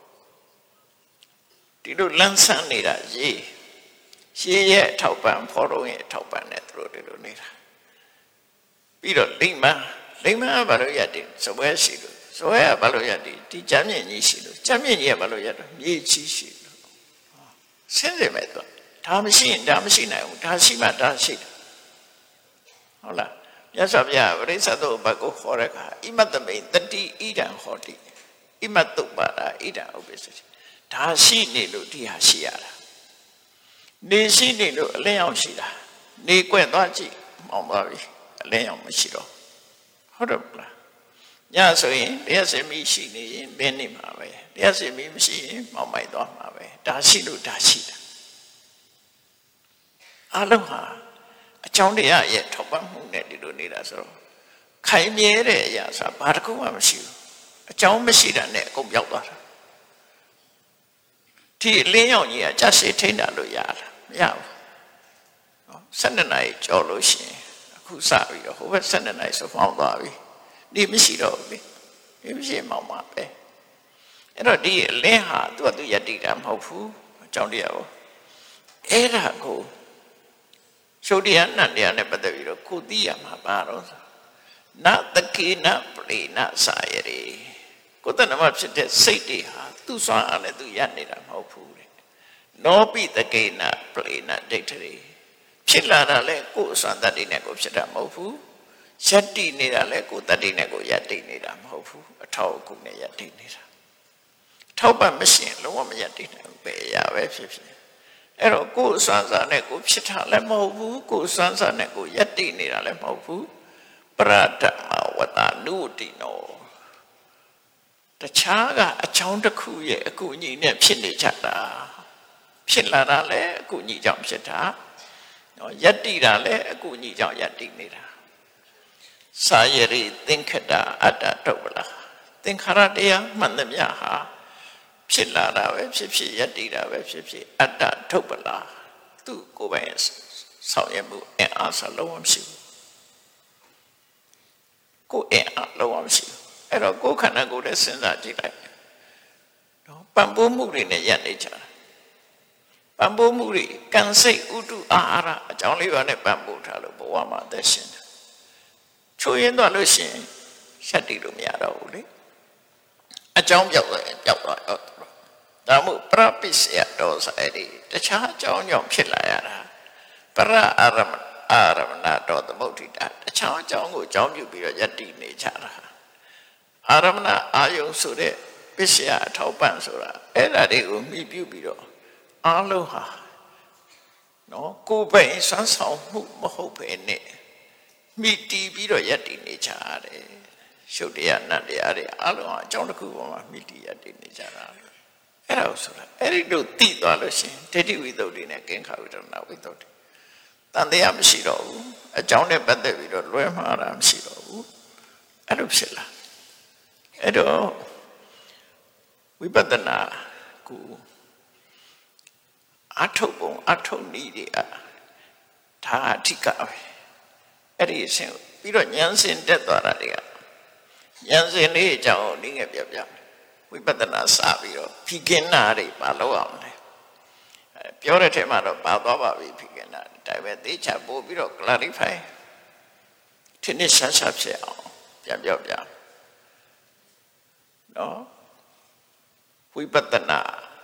ဒီလိုလန်းဆန်းနေတာရေးရေရဲ့အထောက်ပံ့ဖော်ရုံရဲ့အထောက်ပံ့နဲ့သူတို့ဒီလိုနေတာပြီးတော့လိမ္မာလိမ္မာဘာလို့ယတ္တိစပွဲရှိလို့စပွဲကဘာလို့ယတ္တိဒီကြမ်းမြင့်ကြီးရှိလို့ကြမ်းမြင့်ကြီးကဘာလို့ယတ္တိမြေကြီးရှိလို့ဆင်းရဲမဲ့တော့ဒါမရှိရင်ဒါမရှိနိုင်ဘူးဒါရှိမှဒါရှိတယ်ဟုတ်လားမြတ်စွာဘုရားပရိစ္ဆေသုဘကိုခေါ်တဲ့အခါဣမတ္တမိတတိဣဒံဟောတိဣမတ္တုပါဒဣဒံဥပ္ပစ္စတိဒါရှိနေလို့ဒီဟာရှိရတာနေရှိနေလို့အလင်းရောက်ရှိတာနေကွက်သွားကြည့်မောင်းသွားပြီအလင်းရောက်မရှိတော့ဟုတ်တယ်မလားညဆိုရင်တရားစင်မီရှိနေရင်လင်းနေမှာပဲတရားစင်မီမရှိရင်မောင်းမိုက်သွားမှာပဲဒါရှိလို့ဒါရှိတာအလုံးဟာအကြောင်းတရားရဲ့ထောက်ပံ့မှုနဲ့ဒီလိုနေတာဆိုတော့ခိုင်မြဲတဲ့အရာဆိုတာဘာတစ်ခုမှမရှိဘူးအကြောင်းမရှိတာနဲ့အကုန်ပြောက်သွားတာဒီလင်းရောင်ကြီးကကြက်စေထိန်းတာလို့ရတာမရဘူးနော်ဆယ်နှစ်နာရီကြော်လို့ရှိရင်အခုစပြီးတော့ဟိုဘက်ဆယ်နှစ်နာရီဆိုမှောင်းသွားပြီဒီမရှိတော့ဘူးလေဒီမရှိမှောင်းမှာပဲအဲ့တော့ဒီလင်းဟာသူ့အတူယတ္တိတာမဟုတ်ဘူးအကြောင်းတရားကိုအဲ့ဒါကိုရှုပ်တရားနတ်တရားနဲ့ပတ်သက်ပြီးတော့ကိုသိရမှာပါတော့နတကေနပရိနစာယရေကိုယ်တဏ္ဍမဖြစ်တဲ့စိတ်တွေဟာသူ့စွမ်းအားနဲ့သူရနေတာမဟုတ်ဘူးတဲ့နောပိတကေနပရိနဒိဋ္ဌိဖြစ်လာတာလဲကိုယ်အစွမ်းတတ္တိနဲ့ကိုဖြစ်တာမဟုတ်ဘူးယတ္တိနေတာလဲကိုယ်တတ္တိနဲ့ကိုယတ္တိနေတာမဟုတ်ဘူးအထောက်အကူနဲ့ယတ္တိနေတာထောက်ပံ့မရှိရင်လုံးဝမယတ္တိနိုင်ဘူးပဲရပဲဖြစ်ဖြစ်အဲ့တော့ကိုယ်စွမ်းစားနဲ့ကိုဖြစ်တာလည်းမဟုတ်ဘူးကိုယ်စွမ်းစားနဲ့ကိုယတ္တိနေတာလည်းမဟုတ်ဘူးပရဒမဝတ္တနုတိနောတခြားကအချောင်းတစ်ခုရဲ့အကူအညီနဲ့ဖြစ်နေကြတာဖြစ်လာတာလည်းအကူအညီကြောင့်ဖြစ်တာနော်ယတ္တိတာလည်းအကူအညီကြောင့်ယတ္တိနေတာစာယရိသင်္ခတအတ္တတုပ္ပလာသင်္ခါရတရားမှန်သမျှဟာဖြစ်လာတာပဲဖြစ်ဖြစ်ယတ္တိတာပဲဖြစ်ဖြစ်အတ္တထုပ္ပလာသူ့ကိုယ်ပိုင်ဆောင်ရွက်မှုအင်အားစလုံးဝမရှိဘူးကိုယ်အင်အားလုံးဝမရှိဘူးအဲ့တော့ကိုယ်ခန္ဓာကိုယ်နဲ့စဉ်းစားကြည့်လိုက်နော်ပံပိုးမှုတွေနဲ့ယက်နေကြတာပံပိုးမှုတွေကံစိတ်ဥတုအာဟာရအကြောင်းလေးပါနဲ့ပံပိုးထားလို့ဘဝမှာအသက်ရှင်တယ်ချိုးရင်းသွားလို့ရှိရင်ရှက်တည်လို့မရတော့ဘူးလေအကြောင်းပြောက်သွားရင်ပြောက်သွားတော့ဒါမှမဟုတ်ပရပိစယတော်ဆိုအဲ့ဒီတခြားအကြောင်းကြောင့်ဖြစ်လာရတာပရအာရမအာရမဏတော်သမုဋ္ဌိတာတခြားအကြောင်းကိုအကြောင်းပြုပြီးတော့ယတ္တိနေကြတာအာရမဏအာယုံဆိုတဲ့ပစ္စယအထောက်ပံ့ဆိုတာအဲ့ဒါတွေကိုမှီပြုပြီးတော့အားလုံးဟာနော်ကိုယ်ပိုင်စွမ်းဆောင်မှုမဟုတ်ပဲနဲ့မိတီးပြီးတော့ယတ္တိနေကြရတယ်ရှုပ်တရားနတ်တရားတွေအားလုံးအကြောင်းတစ်ခုပေါ်မှာမိတီးယတ္တိနေကြတာအဲ့ဒါဆိုတာအဲ့ဒီလိုသိသွားလို့ရှိရင်ဒိဋ္ဌိဝိတ္တုတွေနဲ့ကင်္ခဝိတ္တနာဝိတ္တုတွေတန်တရားမရှိတော့ဘူးအကြောင်းနဲ့ပတ်သက်ပြီးတော့လွဲမှားတာမရှိတော့ဘူးအဲ့လိုဖြစ်လာအဲ့တော့ဝိပဿနာကိုအထုပ်ပုံအထုပ်နည်းတွေအဒါအဓိကပဲအဲ့ဒီအရှင်ပြီးတော့ဉာဏ်စင်တက်သွားတာတွေကဉာဏ်စင်လေးအကြောင်းနည်းငယ်ပြပြဝိပဿနာစပြီးတော့ဖိကင်နာတွေမလုပ်အောင်လေပြောတဲ့ထဲမှာတော့ပါသွားပါပြီဖိကင်နာဒါပဲသေချာပို့ပြီးတော့ clarify ထင်ရှားရှားဖြစ်အောင်ပြန်ပြောပြနော်ဝိပဿနာ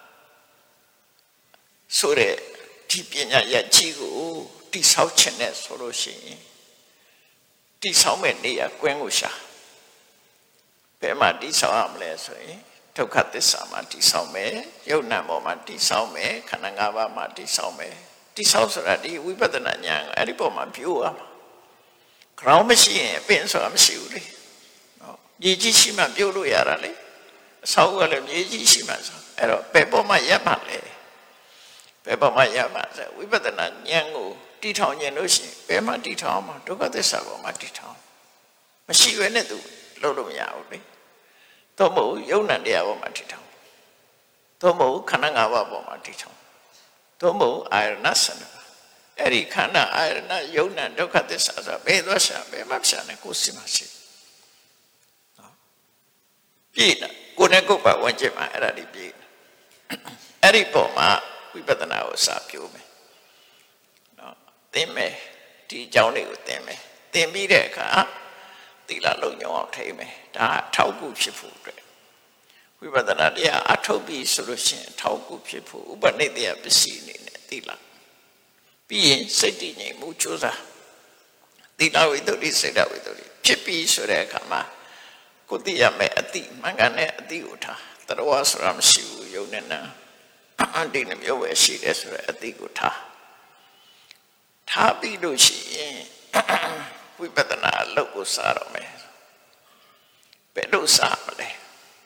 ဆိုတဲ့ဒီပညာရကြီးကိုတိဆောက်ခြင်းနဲ့ဆိုလို့ရှိရင်တိဆောက်မဲ့နေရာကွင်းကိုရှာဘယ်မှာတိဆောက်ရမလဲဆိုရင်ဒုက္ခသစ္စာမှာတိဆောက်မယ်ယုံနာပေါ်မှာတိဆောက်မယ်ခန္ဓာ၅ပါးမှာတိဆောက်မယ်တိဆောက်ဆိုတာဒီဝိပဿနာဉာဏ်အဲ့ဒီပေါ်မှာပြိုးရမှာground မရှိရင်အပင်ဆိုတာမရှိဘူးလေနော်မြေကြီးရှိမှပြုတ်လို့ရတာလေအဆောက်ကလည်းမြေကြီးရှိမှဆိုအဲ့တော့ဘယ်ပေါ်မှာရပ်မှလဲဘယ်ပေါ်မှာရပ်မှဆိုဝိပဿနာဉာဏ်ကိုတီထောင်ခြင်းလို့ရှိရင်ဘယ်မှာတီထောင်မှာဒုက္ခသစ္စာပေါ်မှာတီထောင်မရှိဘဲနဲ့သူလုပ်လို့မရဘူးလေသို့မဟုတ်ယုံ nant တရားပေါ်မှာတီထောင်သို့မဟုတ်ခန္ဓာ၅ပါးပေါ်မှာတီထောင်သို့မဟုတ်အာရဏ၁၂ပါးအဲ့ဒီခန္ဓာအာရဏယုံ nant ဒုက္ခသစ္စာဆိုဘယ်သွားရှာဘယ်မှာရှာနေကိုယ်စီမရှိနော်ပြည့်တာကိုယ်နဲ့ကိုယ်ပါဝင်ကျင်မှာအဲ့ဒါဒီပြည့်အဲ့ဒီပေါ်မှာဝိပဿနာကိုစာပြိုးမယ်နော်သင်မယ်ဒီအကြောင်းတွေကိုသင်မယ်သင်ပြီးတဲ့အခါသီလလုံးညောင်းအောင်ထိမယ်ဒါအထောက်အကူဖြစ်ဖို့အတွက်ဝိပဿနာတရားအထုတ်ပြီးဆိုလို့ရှိရင်အထောက်အကူဖြစ်ဖို့ဥပနိဒေယပစ္စည်းအနေနဲ့သီလပြီးရင်စိတ်တည်ငြိမ်မှုကြိုးစားသီလဝိတ္တိစေတဝိတ္တိဖြစ်ပြီးဆိုတဲ့အခါမှာကိုသိရမယ်အတိမှန်ကန်တဲ့အတိကိုထားတရဝဆိုတာမရှိဘူးယုံနဲ့နာအတိနဲ့မျိုးပဲရှိတယ်ဆိုတဲ့အတိကိုထားထားပြီးလို့ရှိရင်ဝိပဿနာအလုပ်ကိုစားတော့မယ်ဘယ်လိုစားမလဲ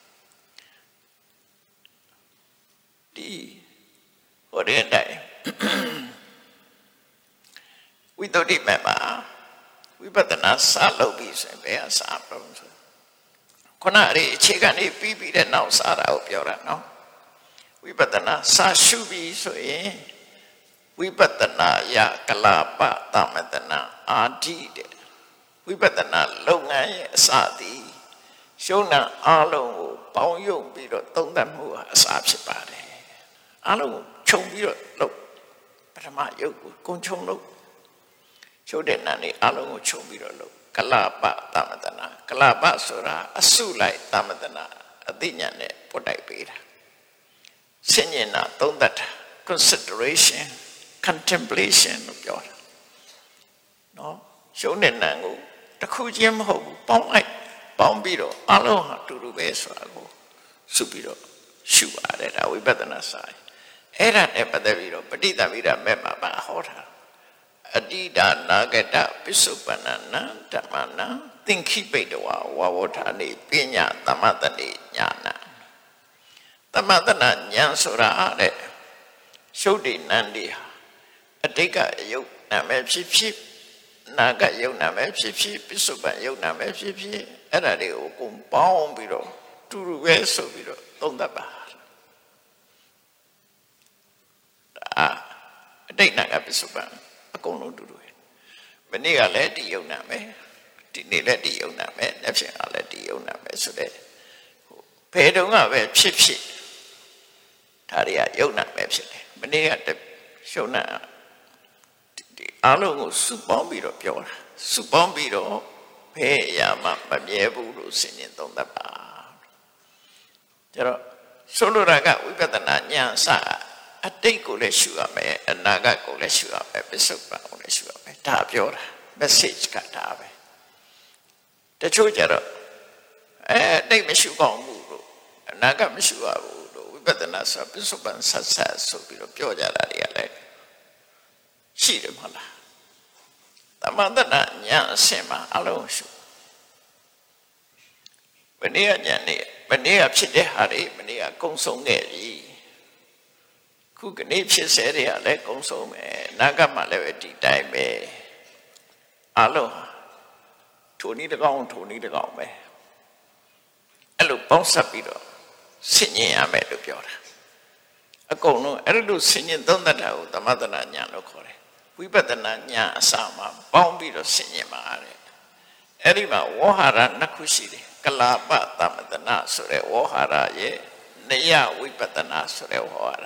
ဒီဟိုတဲ့တိုင်ဝိတ္တိမဲ့မှာဝိပဿနာစားလုပ်ပြီးဆိုရင်ဘယ်အစားပြုံးဆိုခုနအဲ့ဒီအခြေခံလေးပြီးပြီးတဲ့နောက်စားတာကိုပြောတာနော်ဝိပဿနာစားရှုပြီးဆိုရင်ဝိပဿနာယကလာပသမတနာအာတိတဲ့ဝိပဿနာလုပ်ငန်းရဲ့အစသည်ရှုံးနာအလုံးကိုပေါင်းယုံပြီးတော့သုံးသပ်မှုဟာအစဖြစ်ပါတယ်အလုံးကိုခြုံပြီးတော့လုပ်ပထမယုတ်ကိုကုံခြုံလုပ်ရှုပ်တဲ့နာနေအလုံးကိုခြုံပြီးတော့လုပ်ကလာပသမတနာကလာပဆိုတာအစုလိုက်သမတနာအသိဉာဏ်နဲ့ပုတ်တိုက်ပေးတာဆင်ញင်တာသုံးသပ်တာ consideration contemplation လို့ပြောတာနော်ရှုံးတဲ့နာကိုတစ်ခုချင်းမဟုတ်ဘူးပေါင်းလိုက်ပေါင်းပြီးတော့အလုံးဟာတူတူပဲဆိုတာကိုစုပြီးတော့ရှုရတယ်ဒါဝိပဿနာဆိုင်အဲ့ဒါနဲ့ပတ်သက်ပြီးတော့ပဋိသမိဓမ္မမှာပါဟောတာအတိဒါနာဂတပိစုပန္နနာဓမ္မနာသင်္ခိပိတဝါဝဝဋ္ဌာနေပညာသမတတိညာနာသမတနာဉာဏ်ဆိုတာတဲ့ရှုပ်တိနန္ဒီဟာအတိတ်ကအယုတ်နာမည်ဖြစ်ဖြစ်နာကယုတ်နာမည်ဖြစ်ဖြစ်ပိစုပန်ယုတ်နာမည်ဖြစ်ဖြစ်အဲ့ဒါတွေကိုအကုန်ပေါင်းပြီးတော့တူတူပဲဆိုပြီးတော့သုံးသပ်ပါဒါအတိတ်နာကပိစုပန်အကုန်လုံးတူတူပဲမနေ့ကလည်းဒီယုတ်နာမယ်ဒီနေ့လည်းဒီယုတ်နာမယ်နောက်ဖြစ်ကလည်းဒီယုတ်နာမယ်ဆိုတဲ့ဘယ်တုန်းကပဲဖြစ်ဖြစ်ဒါတွေကယုတ်နာမယ်ဖြစ်တယ်မနေ့ကရှုံနာဒီအလုံးကိုစုပေါင်းပြီးတော့ပြောတာစုပေါင်းပြီးတော့ဘယ်အရာမှမမြဲဘူးလို့ဆင်ញင်သုံးသပ်ပါကျတော့ဆိုလိုတာကဝိပဿနာဉာဏ်စအတိတ်ကိုလည်းရှုရမယ်အနာဂတ်ကိုလည်းရှုရမယ်ပစ္စုပန်ကိုလည်းရှုရမယ်ဒါပြောတာ message ကဒါပဲတချို့ကြတော့အဲအတိတ်မရှုကောင်းဘူးလို့အနာဂတ်မရှုရဘူးလို့ဝိပဿနာဆိုပစ္စုပန်ဆက်ဆက်ဆိုပြီးတော့ပြောကြတာတွေကလည်းရှိတယ်မဟုတ်လားသမန္တနာဉာဏ်အစင်မှာအလုံးရှုမနေ့ကဉာဏ်နဲ့မနေ့ကဖြစ်တဲ့ဟာတွေမနေ့ကကုံဆုံးခဲ့ပြီခုကနေ့ဖြစ်စေတွေကလည်းကုံဆုံးမယ်နာဂတ်မှာလည်းပဲဒီတိုင်းပဲအလုံးထိုနည်းတကောင်းထိုနည်းတကောင်းပဲအဲ့လိုပေါင်းစပ်ပြီးတော့ဆင်ញင်ရမယ်လို့ပြောတာအကုန်လုံးအဲ့လိုဆင်ញင်သုံးသပ်တာကိုသမထနာဉာဏ်လို့ခေါ်တယ်ဝိပဿနာဉာဏ်အစမှာပေါင်းပြီးတော့ဆင်ញင်ပါတဲ့အဲ့ဒီမှာဝေါဟာရနှစ်ခုရှိတယ်ကလာပသမတနာဆိုတဲ့ဝေါဟာရရဲ့နယဝိပဿနာဆိုတဲ့ဝေါဟာရ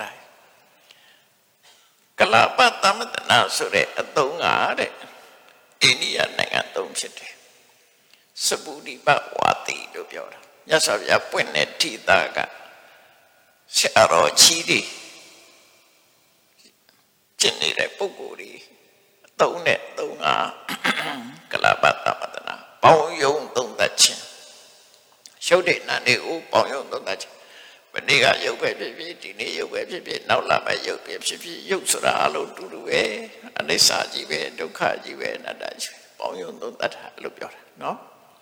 ကလာပသမတနာဆိုတဲ့အသုံးကတဲ့အိန္ဒိယနိုင်ငံသုံးဖြစ်တယ်စပုဒိပဝါတိလို့ပြောတာမြတ်စွာဘုရားပွင့်တဲ့ထိတာကဆရာတော်ကြီးတွေကျင့်နေတဲ့ပုဂ္ဂိုလ်တွေအသုံးနဲ့သုံးကကလာပသမတနာပေါင်းယုံသုံးသတ်ခြင်းရှုပ်တဲ့နာနေကိုပေါင်းရုံသုံးသပ်ခြင်းမနေ့ကရုပ်ပဲဖြစ်ဖြစ်ဒီနေ့ရုပ်ပဲဖြစ်ဖြစ်နောက်လာမယ့်ရုပ်ပဲဖြစ်ဖြစ်ရုပ်ဆိုတာအလုံးတူတူပဲအနိစ္စကြီးပဲဒုက္ခကြီးပဲအနတ္တကြီးပဲပေါင်းရုံသုံးသပ်တာလို့ပြောတာနော်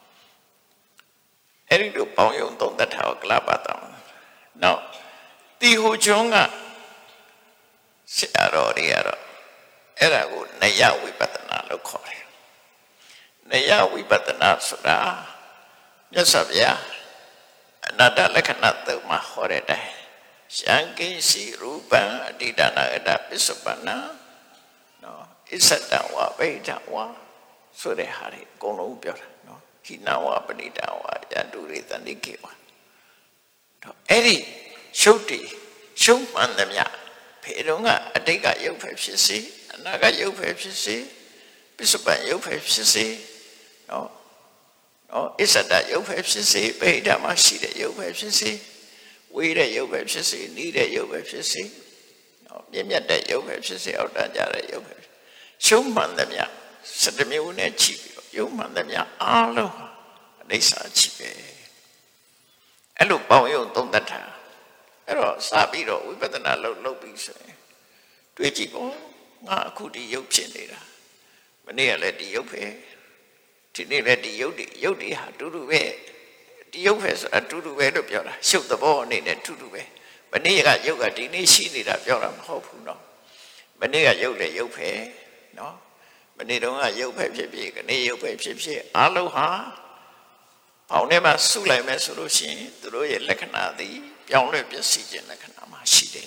အဲ့ဒီလိုပေါင်းရုံသုံးသပ်တာကိုကလပါတော်နော်တီဟိုကျွန်းကဆရာတော်တွေကတော့အဲ့ဒါကိုနယဝိပဿနာလို့ခေါ်တယ်နယဝိပဿနာဆိုတာမြတ်စွာဘုရားအနတ္တလက္ခဏာသုံးမှာဟောတဲ့တိုင်ရှံကိစီရူပံအတိဒနာအတ္တပစ္စုပ္ပန္နနော်ဣစ္ဆတံဝဗိဓဝါဆိုတဲ့ဟာတွေအကုန်လုံးပြောတာနော်ဟိနဝပဏိတဝါယတုရိတဏိကေဝါတော့အဲ့ဒီရှုပ်တည်ရှုပ်မှန်သမျှဖေတုံးကအတိတ်ကရုပ်ပဲဖြစ်စေအနာဂတ်ရုပ်ပဲဖြစ်စေပစ္စုပ္ပန်ရုပ်ပဲဖြစ်စေနော်နော်အစ္ဆဒရုပ်ပဲဖြစ်စေဗိဓမှာရှိတဲ့ရုပ်ပဲဖြစ်စေဝေးတဲ့ရုပ်ပဲဖြစ်စေနီးတဲ့ရုပ်ပဲဖြစ်စေနော်ပြည့်မြတ်တဲ့ရုပ်ပဲဖြစ်စေအောက်တန်းကြတဲ့ရုပ်ပဲရှုံးမှန်သမျှစတမျိုးနဲ့ချီပြီးတော့ရုပ်မှန်သမျှအားလုံးအနိစ္စချီပဲအဲ့လိုပေါင်းရုံသုံးသပ်တာအဲ့တော့စပြီးတော့ဝိပဿနာလုပ်လုပ်ပြီးဆိုရင်တွေးကြည့်ပေါ့ငါအခုဒီရုပ်ဖြစ်နေတာမနေ့ကလည်းဒီရုပ်ပဲဒီနေ့လည်းဒီရုပ်ဒီရုပ်ဒီဟာတူတူပဲဒီရုပ်ပဲဆိုတာတူတူပဲလို့ပြောတာရှုပ်သဘောအနေနဲ့တူတူပဲမနေ့ကရုပ်ကဒီနေ့ရှိနေတာပြောတာမဟုတ်ဘူးနော်မနေ့ကရုပ်လည်းရုပ်ပဲနော်မနေ့တုန်းကရုပ်ပဲဖြစ်ဖြစ်ခနေ့ရုပ်ပဲဖြစ်ဖြစ်အလုံးဟာပေါင်းထဲမှာစုလိုက်မယ်ဆိုလို့ရှိရင်သူတို့ရဲ့လက္ခဏာသည်ပြောင်းလဲပျက်စီးခြင်းလက္ခဏာမှာရှိတယ်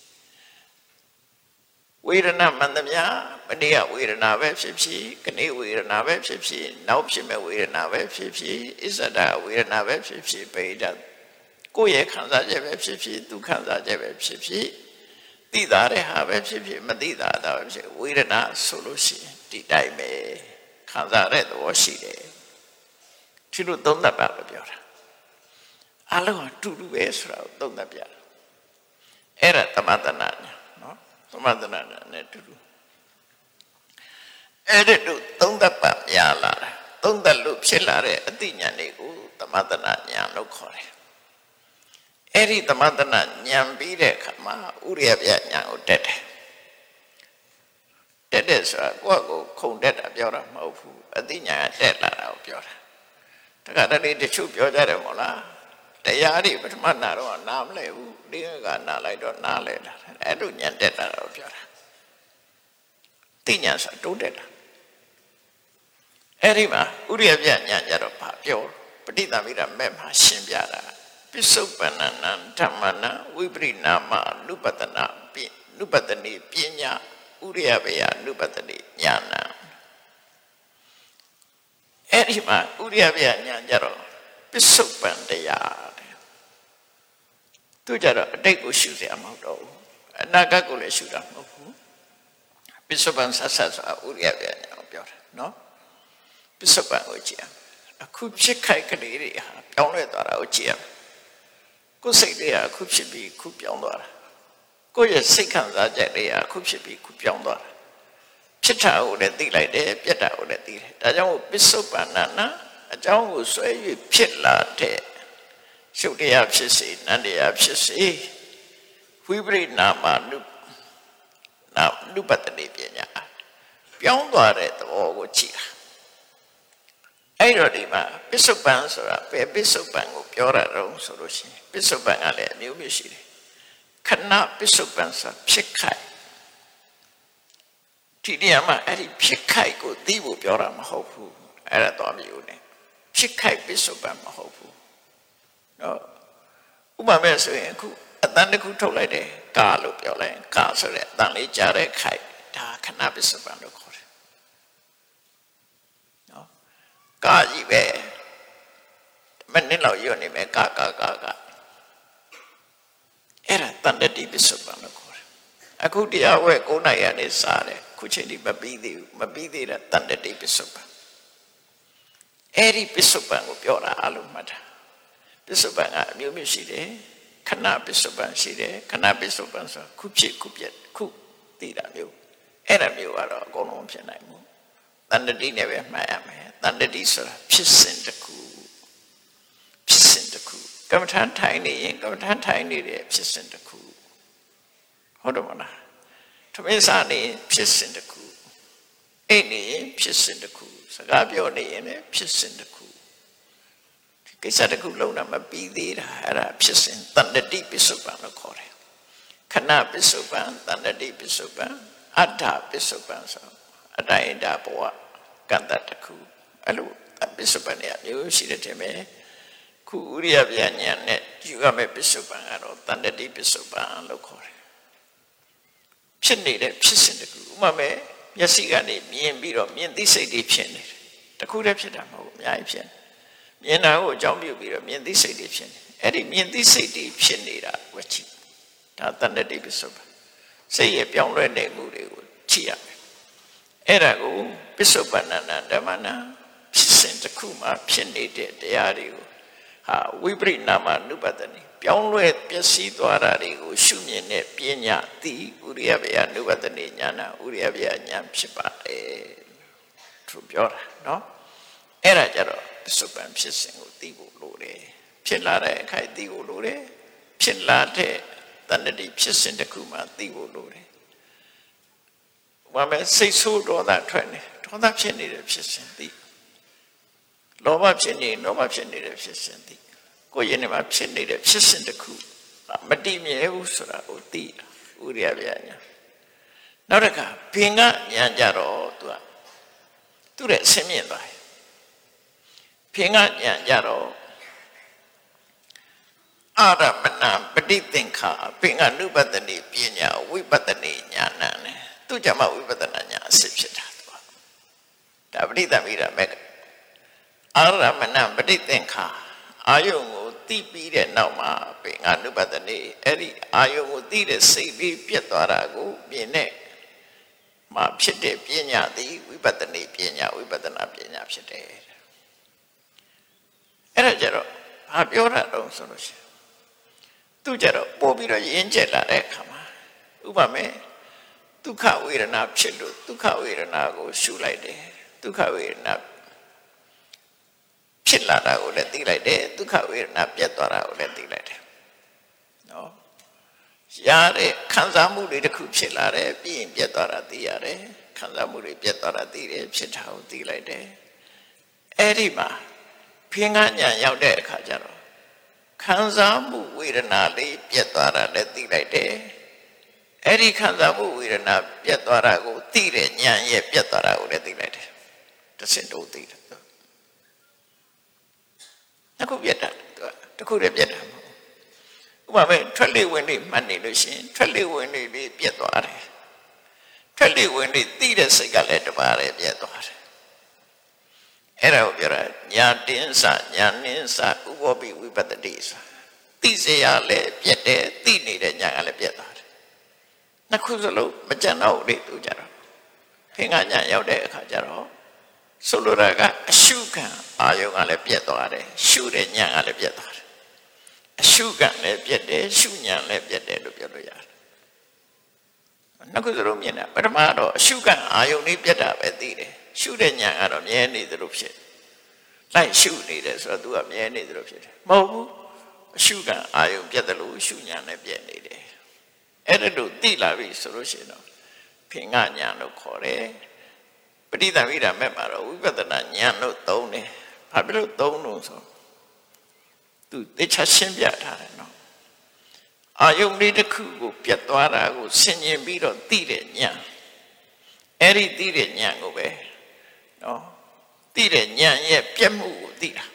ဝေဒနာမှန်သမျှမနေ့ကဝေဒနာပဲဖြစ်ဖြစ်ခနေ့ဝေဒနာပဲဖြစ်ဖြစ်နောက်ဖြစ်မဲ့ဝေဒနာပဲဖြစ်ဖြစ်အစ္ဆဒဝေဒနာပဲဖြစ်ဖြစ်ဗေဒကိုယ့်ရဲ့ခံစားချက်ပဲဖြစ်ဖြစ်သူခံစားချက်ပဲဖြစ်ဖြစ်သိတာတဲ့ဟာပဲဖြစ်ဖြစ်မသိတာတာပဲဖြစ်ဝေဒနာဆိုလို့ရှိရင်ဒီတိုင်းပဲခံစားတဲ့သဘောရှိတယ်ဒီလိုသုံးသပ်ပါလို့ပြောတာအလုံးအတူတူပဲဆိုတာကိုသုံးသပ်ပြတာအဲ့ဒါသမထနာနော်သမထနာနဲ့တူတူအဲ့ဒီလိုသုံးသပ်ပါပြလာတာသုံးသပ်လို့ဖြစ်လာတဲ့အသိဉာဏ်တွေကိုသမထနာဉာဏ်လို့ခေါ်တယ်အဲ့ဒီသမထနာဉာဏ်ပြီးတဲ့အခါမှာဥရိယပြဉာဏ်ကိုတက်တယ်တက်တယ်ဆိုတာကိုယ့်ကိုခုန်တက်တာပြောတာမဟုတ်ဘူးအသိဉာဏ်ကတက်လာတာကိုပြောတာတခါတလေတချို့ပြောကြတယ်မို့လားတရားတွေပထမနာတော့နားမလဲဘူးဒီကနားလိုက်တော့နားလဲတာအဲ့လိုဉာဏ်တက်တာတော့ပြောတာသိဉာဏ်ဆိုတိုးတက်တာအဲ့ဒီမှာဥရိယပြဉာဏ်ကြတော့ဘာပြောပဋိသမီရမဲ့မှာရှင်းပြတာပစ္စုပ္ပန္နံဓမ္မနံဝိပရိနာမနုပတနာပိနုပတနိပညာဥရိယဘေယနုပတနိဉာဏံအဲ့ဒီမှာဥရိယဘေယဉာဏ်ကြတော့ပစ္စုပ္ပန်တရားတဲ့သူကြတော့အတိတ်ကိုရှုစရာမဟုတ်တော့ဘူးအနာဂတ်ကိုလည်းရှုတာမဟုတ်ဘူးပစ္စုပ္ပန်ဆက်ဆက်ဆိုတာဥရိယဘေယဉာဏ်ကိုပြောတာနော်ပစ္စုပ္ပန်ကိုကြည့်ရအခုဖြစ်ခိုက်ကလေးတွေဟာပြောင်းလဲသွားတာကိုကြည့်ရကိုယ်စိတ်တွေကအခုဖြစ်ပြီးအခုပြောင်းသွားတာကိုယ့်ရဲ့စိတ်ခံစားချက်တွေကအခုဖြစ်ပြီးအခုပြောင်းသွားတာဖြစ်တာကိုလည်းသိလိုက်တယ်ပြက်တာကိုလည်းသိတယ်ဒါကြောင့်ပစ္စုပ္ပန္နနာအကြောင်းကိုဆွဲ၍ဖြစ်လာတဲ့ရှုပ်တရားဖြစ်စေနန္တရားဖြစ်စေဝိပရိနာမနုနာနုပတတိပညာပြောင်းသွားတဲ့သဘောကိုကြည့်တာအဲ့တော့ဒီမှာပစ္စုပန်ဆိုတာဘယ်ပစ္စုပန်ကိုပြောရတော့ဆိုလို့ရှိရင်ပစ္စုပန်ကလည်းအမျိုးမျိုးရှိတယ်ခဏပစ္စုပန်ဆိုဖြစ်ခိုက်ဒီနေရာမှာအဲ့ဒီဖြစ်ခိုက်ကိုသိဖို့ပြောတာမဟုတ်ဘူးအဲ့ဒါတော့မျိုးနဲ့ဖြစ်ခိုက်ပစ္စုပန်မဟုတ်ဘူးနော်ဥပမာဆိုရင်အခုအတန်တစ်ခုထုတ်လိုက်တယ်ကာလို့ပြောလိုက်ကာဆိုတဲ့အတန်လေးကြားတဲ့ခိုက်ဒါခဏပစ္စုပန်လို့ခေါ်တယ်နော်ကာကြီးပဲမနစ်လောက်ရွနေမယ်ကာကာကာကာအဲ့ဒါတန်တတိပစ္စုပန်လို့ခေါ်တယ်အခုတရားဝဲကိုးနိုင်ရနေစားတယ်ခုချိန်ဒီမပြီးသေးဘူးမပြီးသေးတဲ့တန်တတိပစ္စုပန်အဲ့ဒီပစ္စုပန်ကိုပြောတာအလုံးမှတ်တာပစ္စုပန်ကအမျိုးမျိုးရှိတယ်ခဏပစ္စုပန်ရှိတယ်ခဏပစ္စုပန်ဆိုခုဖြစ်ခုပြက်ခုသိတာမျိုးအဲ့ဒါမျိုးကတော့အကုန်လုံးဖြစ်နိုင်ဘူးတန်တတိနဲ့ပဲမှတ်ရမယ်တန်တတိဆိုတာဖြစ်စဉ်တစ်ခုဖြစ်စဉ်ကမ္မထာထိုင်နေရင်ကမ္မထာထိုင်နေတဲ့ဖြစ်စဉ်တစ်ခုဟုတ်တယ်မလားထမင်းစားနေဖြစ်စဉ်တစ်ခုအိတ်နေရင်ဖြစ်စဉ်တစ်ခုစကားပြောနေရင်လည်းဖြစ်စဉ်တစ်ခုဒီကိစ္စတစ်ခုလုံးတာမပြီးသေးတာအဲ့ဒါဖြစ်စဉ်တဏ္ဍတိပစ္စုပ္ပန်လို့ခေါ်တယ်ခဏပစ္စုပ္ပန်တဏ္ဍတိပစ္စုပ္ပန်အတ္တပစ္စုပ္ပန်ဆိုအတိုင်းဒါဘဝကံတတစ်ခုအဲ့လိုပစ္စုပ္ပန်เนี่ยမျိုးရှိတဲ့တင်ပဲခုဥရိယပြညာနဲ့ယူရမယ့်ပစ္စုပ္ပန်ကတော့တဏ္ဍတိပစ္စုပ္ပန်လို့ခေါ်တယ်ဖြစ်နေတဲ့ဖြစ်စဉ်တစ်ခုဥမာမဲ့မျက်စိကနေမြင်ပြီးတော့မြင်သိစိတ်တွေဖြစ်နေတယ်တခုတည်းဖြစ်တာမဟုတ်ဘူးအများကြီးဖြစ်မြင်တာကိုအကြောင်းပြုပြီးတော့မြင်သိစိတ်တွေဖြစ်နေအဲ့ဒီမြင်သိစိတ်တွေဖြစ်နေတာဝက်ချီဒါတဏ္ဍတိပစ္စုပ္ပန်စိတ်ရဲ့ပြောင်းလဲနေမှုတွေကိုကြည့်ရမယ်အဲ့ဒါကိုပစ္စုပ္ပန္နဓမ္မနာဖြစ်စဉ်တစ်ခုမှဖြစ်နေတဲ့တရားတွေကိုဟာဝိပရိနာမနုပတနိပြောင်းလဲပျက်စီးသွားတာတွေကိုရှုမြင်တဲ့ပညာတိဥရိယဘေယနုပတနိညာနာဥရိယဘေယညာဖြစ်ပါတယ်သူပြောတာနော်အဲ့ဒါကြတော့ပစ္စုပ္ပန်ဖြစ်စဉ်ကိုသိဖို့လိုတယ်ဖြစ်လာတဲ့အခိုက်သိဖို့လိုတယ်ဖြစ်လာတဲ့တဏ္ဍတိဖြစ်စဉ်တစ်ခုမှသိဖို့လိုတယ်ဘာမဲ့စိတ်ဆိုးဒေါသထွက်နေဒေါသဖြစ်နေတဲ့ဖြစ်စဉ်သိလောဘဖြစ်နေလောဘဖြစ်နေတဲ့ဖြစ်စဉ်သိကိုယ်ရင်ထဲမှာဖြစ်နေတဲ့ဖြစ်စဉ်တစ်ခုမတည်မြဲဘူးဆိုတာကိုသိတာဥရိယဗျာညာနောက်တစ်ခါဘင်ကညာကြတော့သူကသူ့ရဲ့အစင်းမြင့်သွားတယ်ဘင်ကညာကြတော့အာရမဏပဋိသင်္ခာဘင်ကနုပတနိပညာဝိပဿနိညာဏနဲ့သူကြမှာဝိပဿနာညာအစစ်ဖြစ်တာသူကဒါပဋိသမိတာမဲ့အာရမဏပဋိသင်္ခာအာယုံကိုသိပြီးတဲ့နောက်မှာဘင်္ဂနုပတနိအဲ့ဒီအာယုံကိုသိတဲ့စိတ်လေးပြတ်သွားတာကိုမြင်တဲ့မှာဖြစ်တဲ့ပညာသည်ဝိပဿနိပညာဝိပဿနာပညာဖြစ်တယ်အဲ့ဒါကြတော့ဘာပြောတာတော့ဆိုလို့ရှိရင်သူကြတော့ပို့ပြီးတော့ရင်းကျက်လာတဲ့အခါမှာဥပမာဒုက္ခဝေဒနာဖြစ်လို့ဒုက္ခဝေဒနာကိုရှုလိုက်တယ်ဒုက္ခဝေဒနာဖြစ်လာတာကိုလည်းသိလိုက်တယ်ဒုက္ခဝေဒနာပြတ်သွားတာကိုလည်းသိလိုက်တယ်နော်ရတဲ့ခံစားမှုတွေတစ်ခုဖြစ်လာတယ်ပြီးရင်ပြတ်သွားတာသိရတယ်ခံစားမှုတွေပြတ်သွားတာသိတယ်ဖြစ်တာကိုသိလိုက်တယ်အဲ့ဒီမှာဖင်္ဂညာရောက်တဲ့အခါကျတော့ခံစားမှုဝေဒနာလေးပြတ်သွားတာလည်းသိလိုက်တယ်အဲ့ဒီခံစားမှုဝေဒနာပြတ်သွားတာကိုသိတဲ့ဉာဏ်ရဲ့ပြတ်သွားတာကိုလည်းသိလိုက်တယ်တစ်စင်တို့သိတယ်တစ်ခုပြတ်တာတစ်ခုတည်းပြတ်တာမဟုတ်ဥပမာထွက်လေဝင်လေမှတ်နေလို့ရှိရင်ထွက်လေဝင်လေလေးပြတ်သွားတယ်ထွက်လေဝင်လေသိတဲ့စိတ်ကလည်းတပါးလည်းပြတ်သွားတယ်အဲ့ဒါကိုပြောတာညာတင်းစညာနင်းစဥပောပိဝိပတ္တိစသိစေရလည်းပြတ်တယ်သိနေတဲ့ညာကလည်းပြတ်သွားတယ်နှစ်ခုစလုံးမကြံတော့လေသူကြတော့ဖင်္ဂညာရောက်တဲ့အခါကျတော့ဆိုလိုတာကအရှုခံအာယုံကလည်းပြတ်သွားတယ်ရှုတဲ့ညာကလည်းပြတ်သွားတယ်အရှုခံလည်းပြတ်တယ်ရှုညာလည်းပြတ်တယ်လို့ပြောလို့ရတယ်နှစ်ခုစလုံးမြင်တာပထမတော့အရှုခံအာယုံလေးပြတ်တာပဲသိတယ်ရှုတဲ့ညာကတော့မြဲနေသလိုဖြစ်လိုက်ရှုနေတယ်ဆိုတော့ तू ကမြဲနေသလိုဖြစ်တယ်မဟုတ်ဘူးအရှုခံအာယုံပြတ်တယ်လို့ရှုညာလည်းပြတ်နေတယ်အဲ့ဒါလို့သိလာပြီဆိုလို့ရှိရင်တော့ဖင်္ဂညာလို့ခေါ်တယ်ပဋိသမိဓမ္မမှာတော့ဝိပဿနာဉာဏ်လို့သုံးတယ်ဘာဖြစ်လို့သုံးလို့ဆိုသူသိချရှင်းပြထားတယ်နော်အာယုန်လေးတစ်ခုကိုပြတ်သွားတာကိုဆင်ញင်ပြီးတော့သိတဲ့ဉာဏ်အဲ့ဒီသိတဲ့ဉာဏ်ကိုပဲနော်သိတဲ့ဉာဏ်ရဲ့ပြတ်မှုကိုသိတာ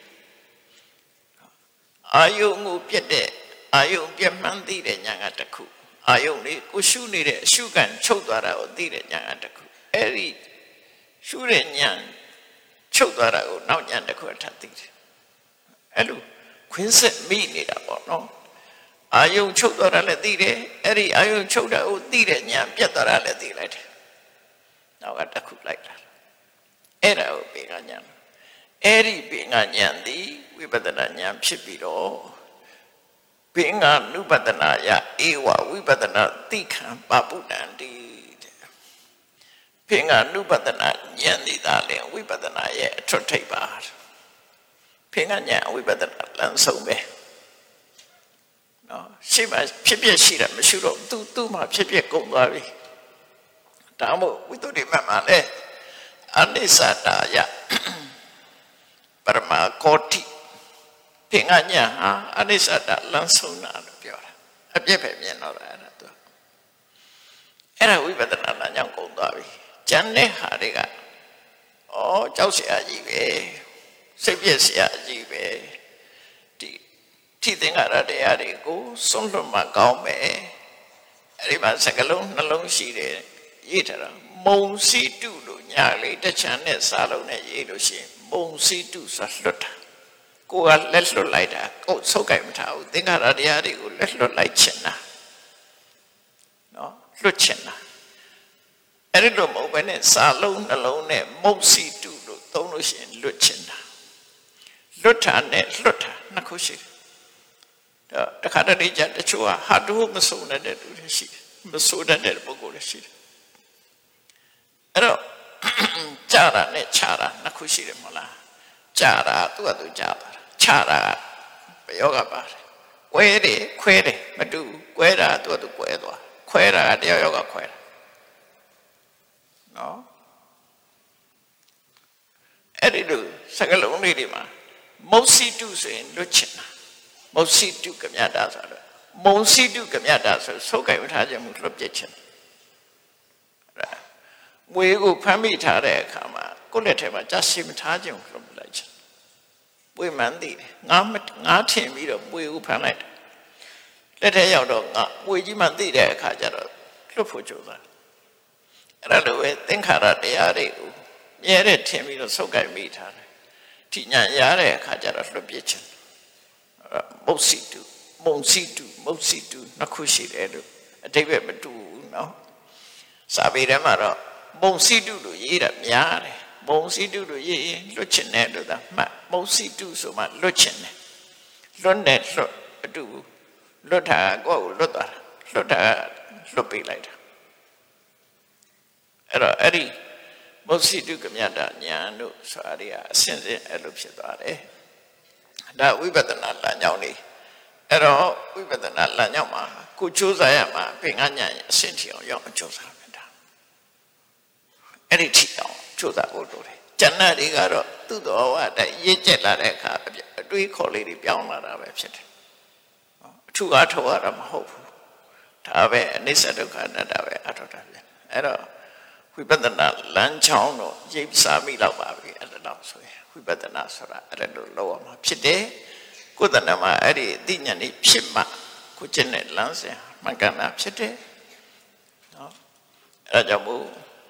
အာယုန်ကိုပြတ်တဲ့အာယုန်ပြတ်မှန်းသိတဲ့ဉာဏ်ကတစ်ခုအာယုန်လေးကိုရှုနေတဲ့အရှုခံချုပ်သွားတာကိုသိတဲ့ဉာဏ်ကတစ်ခုအဲ့ဒီရှုတဲ့ဉာဏ်ချုပ်သွားတာကိုနောက်ဉာဏ်တစ်ခုထပ်သိတယ်အဲ့လိုခွင်းဆက်မိနေတာပေါ့နော်အာယုံချုပ်သွားတာလည်းသိတယ်အဲ့ဒီအာယုံချုပ်တာကိုသိတဲ့ဉာဏ်ပြတ်သွားတာလည်းသိလိုက်တယ်နောက်ကတစ်ခုလိုက်လာအဲ့ဒါကိုဘေကဉာဏ်အဲ့ဒီဘေကဉာဏ်သည်ဝိပဿနာဉာဏ်ဖြစ်ပြီးတော့ဘေကနုပဒနာယဧဝဝိပဿနာသိခံပပုတ္တံတိဘေကနုပဒနာဉာဏ်သည်သာလေဝိပဿနာရဲ့အထွတ်ထိပ်ပါဘေကဉာဏ်ဝိပဿနာလမ်းဆုံးပဲနော်ရှိမှဖြစ်ဖြစ်ရှိတယ်မရှိတော့သူသူ့မှာဖြစ်ဖြစ်ကုန်သွားပြီဒါမှမဟုတ်ဝိသုဒ္ဓိမမှာလဲအနိစ္စတာယပရမကောတိသင်္ကညာဟာအနိစ္စတာလမ်းဆုံးတာလို့ပြောတာအပြည့်ပဲမြင်တော့တာအဲ့ဒါသူအဲ့ဒါဝိပဿနာလမ်းကြောင်းကုန်သွားပြီကျန်တဲ့ဟာတွေကဩကြောက်เสียကြီးပဲစိတ်ပြည့်เสียကြီးပဲဒီထိသင်္ခါရတရားတွေကိုစွန့်လွတ်မှကောင်းမယ်အဲ့ဒီမှာစကလုံးနှလုံးရှိတယ်ရေးထားတာမုံစီတုလို့ညာလေးတချမ်းနဲ့စာလုံးနဲ့ရေးလို့ရှိရင်မုံစီတုဆိုလွတ်တာကိုကလက်လွတ်လိုက်တာကိုယ်ဆုပ်ကြိုက်မထားဘူးသင်္ခါရတရားတွေကိုလက်လွတ်လိုက်ချင်တာနော်လွတ်ချင်တာအဲ့ဒီလိုမဟုတ်ဘဲနဲ့စာလုံးနှလုံးနဲ့မုံစီတုလို့သုံးလို့ရှိရင်လွတ်ချင်တာလွတ်တာနဲ့လွတ်တာနှစ်ခုရှိတယ်တခါတလေကျတချို့ကဟာတို့မစုံတဲ့လူတွေရှိတယ်မဆိုးတဲ့ပုဂ္ဂိုလ်တွေရှိတယ်အဲ့တော့ကြာတာနဲ့ခြာတာနှစ်ခုရှိတယ်မဟုတ်လားကြာတာသူ့ကသူကြာတာခြာတာဘယ်ယောဂပါတယ်ကွဲတယ်ခွဲတယ်မတူကွဲတာသူ့ကသူကွဲသွားခွဲတာတယောက်ယောက်ကခွဲတာနော်အဲ့ဒီလိုစကလုံးလေးတွေမှာမုတ်စီတုဆိုရင်လွတ်ချင်တာမုတ်စီတုကမြတာဆိုတော့မုံစီတုကမြတာဆိုဆုပ်ကြိုင်ထားခြင်းမှုလွတ်ပြစ်ခြင်းမွေကိုဖမ်းမိထားတဲ့အခါမှာကိုယ့်လက်ထဲမှာကြာရှည်မထားခြင်းကိုလွတ်ပြလိုက်ခြင်းမွေမှန်သိတယ်ငါငါထင်ပြီးတော့မွေကိုဖမ်းလိုက်တယ်လက်ထဲရောက်တော့ငါမွေကြီးမှသိတဲ့အခါကျတော့လွတ်ဖို့ကြိုးစားအဲ့ဒါလိုပဲသင်္ခါရတရားတွေကိုမြဲတဲ့ထင်ပြီးတော့ဆုပ်ကြိုင်မိထားတယ်ထိညာရတဲ့အခါကျတော့လွတ်ပြစ်ခြင်းမုတ်စီတုမုံစီတုမုတ်စီတုနှစ်ခုရှိတယ်လို့အတိပ္ပယ်မတူဘူးเนาะစာပေထဲမှာတော့မုံစီတုလို့ရေးတာများတယ်မုံစီတုလို့ရေးရင်လွတ်ချင်တယ်လို့သာမှတ်မုံစီတုဆိုမှလွတ်ချင်တယ်လွတ်နဲ့လွတ်အတူလွတ်တာကိုယ့်ကိုလွတ်သွားတာလွတ်တာလွတ်ပေးလိုက်တာအဲ့တော့အဲ့ဒီမုံစီတုကမြတာညာတို့ဆိုတာတွေကအစဉ်စဉ်အဲ့လိုဖြစ်သွားတယ်ဒါဝိပဿနာလမ်းကြောင်းလေးအဲ့တော့ဝိပဿနာလမ်းကြောင်းမှာကိုကြိုးစားရမှာပင်ကညာရဲ့အဆင့်ထီအောင်ရောက်အောင်ကြိုးစားမယ်ဒါအဲ့ဒီထီအောင်ကြိုးစားဖို့လိုတယ်ကျန်တဲ့တွေကတော့သူ့တော်ဝအတိုင်းရင့်ကျက်လာတဲ့အခါအတွေးခေါ်လေးတွေပြောင်းလာတာပဲဖြစ်တယ်အထူးအားထုတ်ရတာမဟုတ်ဘူးဒါပဲအနိစ္စဒုက္ခအနတ္တပဲအထောက်တာပြန်အဲ့တော့ဝိပဿနာလမ်းကြောင်းတော့ရိပ်စားမိတော့ပါပြီအဲ့ဒါတော့ဆိုရင်ဝိပဿနာဆိုတာအဲ့လိုလောက်ရမှာဖြစ်တယ်ကိုယ်တဏ္ဍမှာအဲ့ဒီအသိဉာဏ်នេះဖြစ်မှကိုကျင့်တဲ့လမ်းစဉ်မှန်ကန်တာဖြစ်တယ်နော်အဲ့ဒါကြောင့်မို့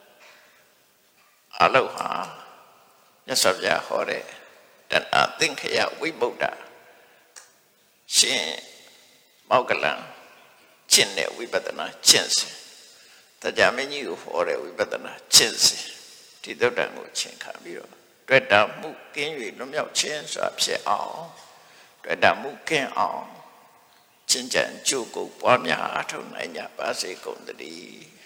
အလုဟာမြတ်စွာဘုရားဟောတဲ့တဏ္ဍသင်္ခယဝိမု ക്ത ရှင်မောက္ကလံကျင့်တဲ့ဝိပဿနာကျင့်စဉ်တရားမင်းကြီးကိုဟောတဲ့ဝိပဿနာကျင့်စဉ်ဒီသုတ္တံကိုရှင်းခါပြီးတော့တွေ့တာမှုကင်း၍လွတ်မြောက်ခြင်းဆိုတာဖြစ်အောင်တွေ့တာမှုကင်းအောင်ကျင့်ကြံကြိုးကိုပွားများအထောက်နိုင်ကြပါစေကုန်သတည်း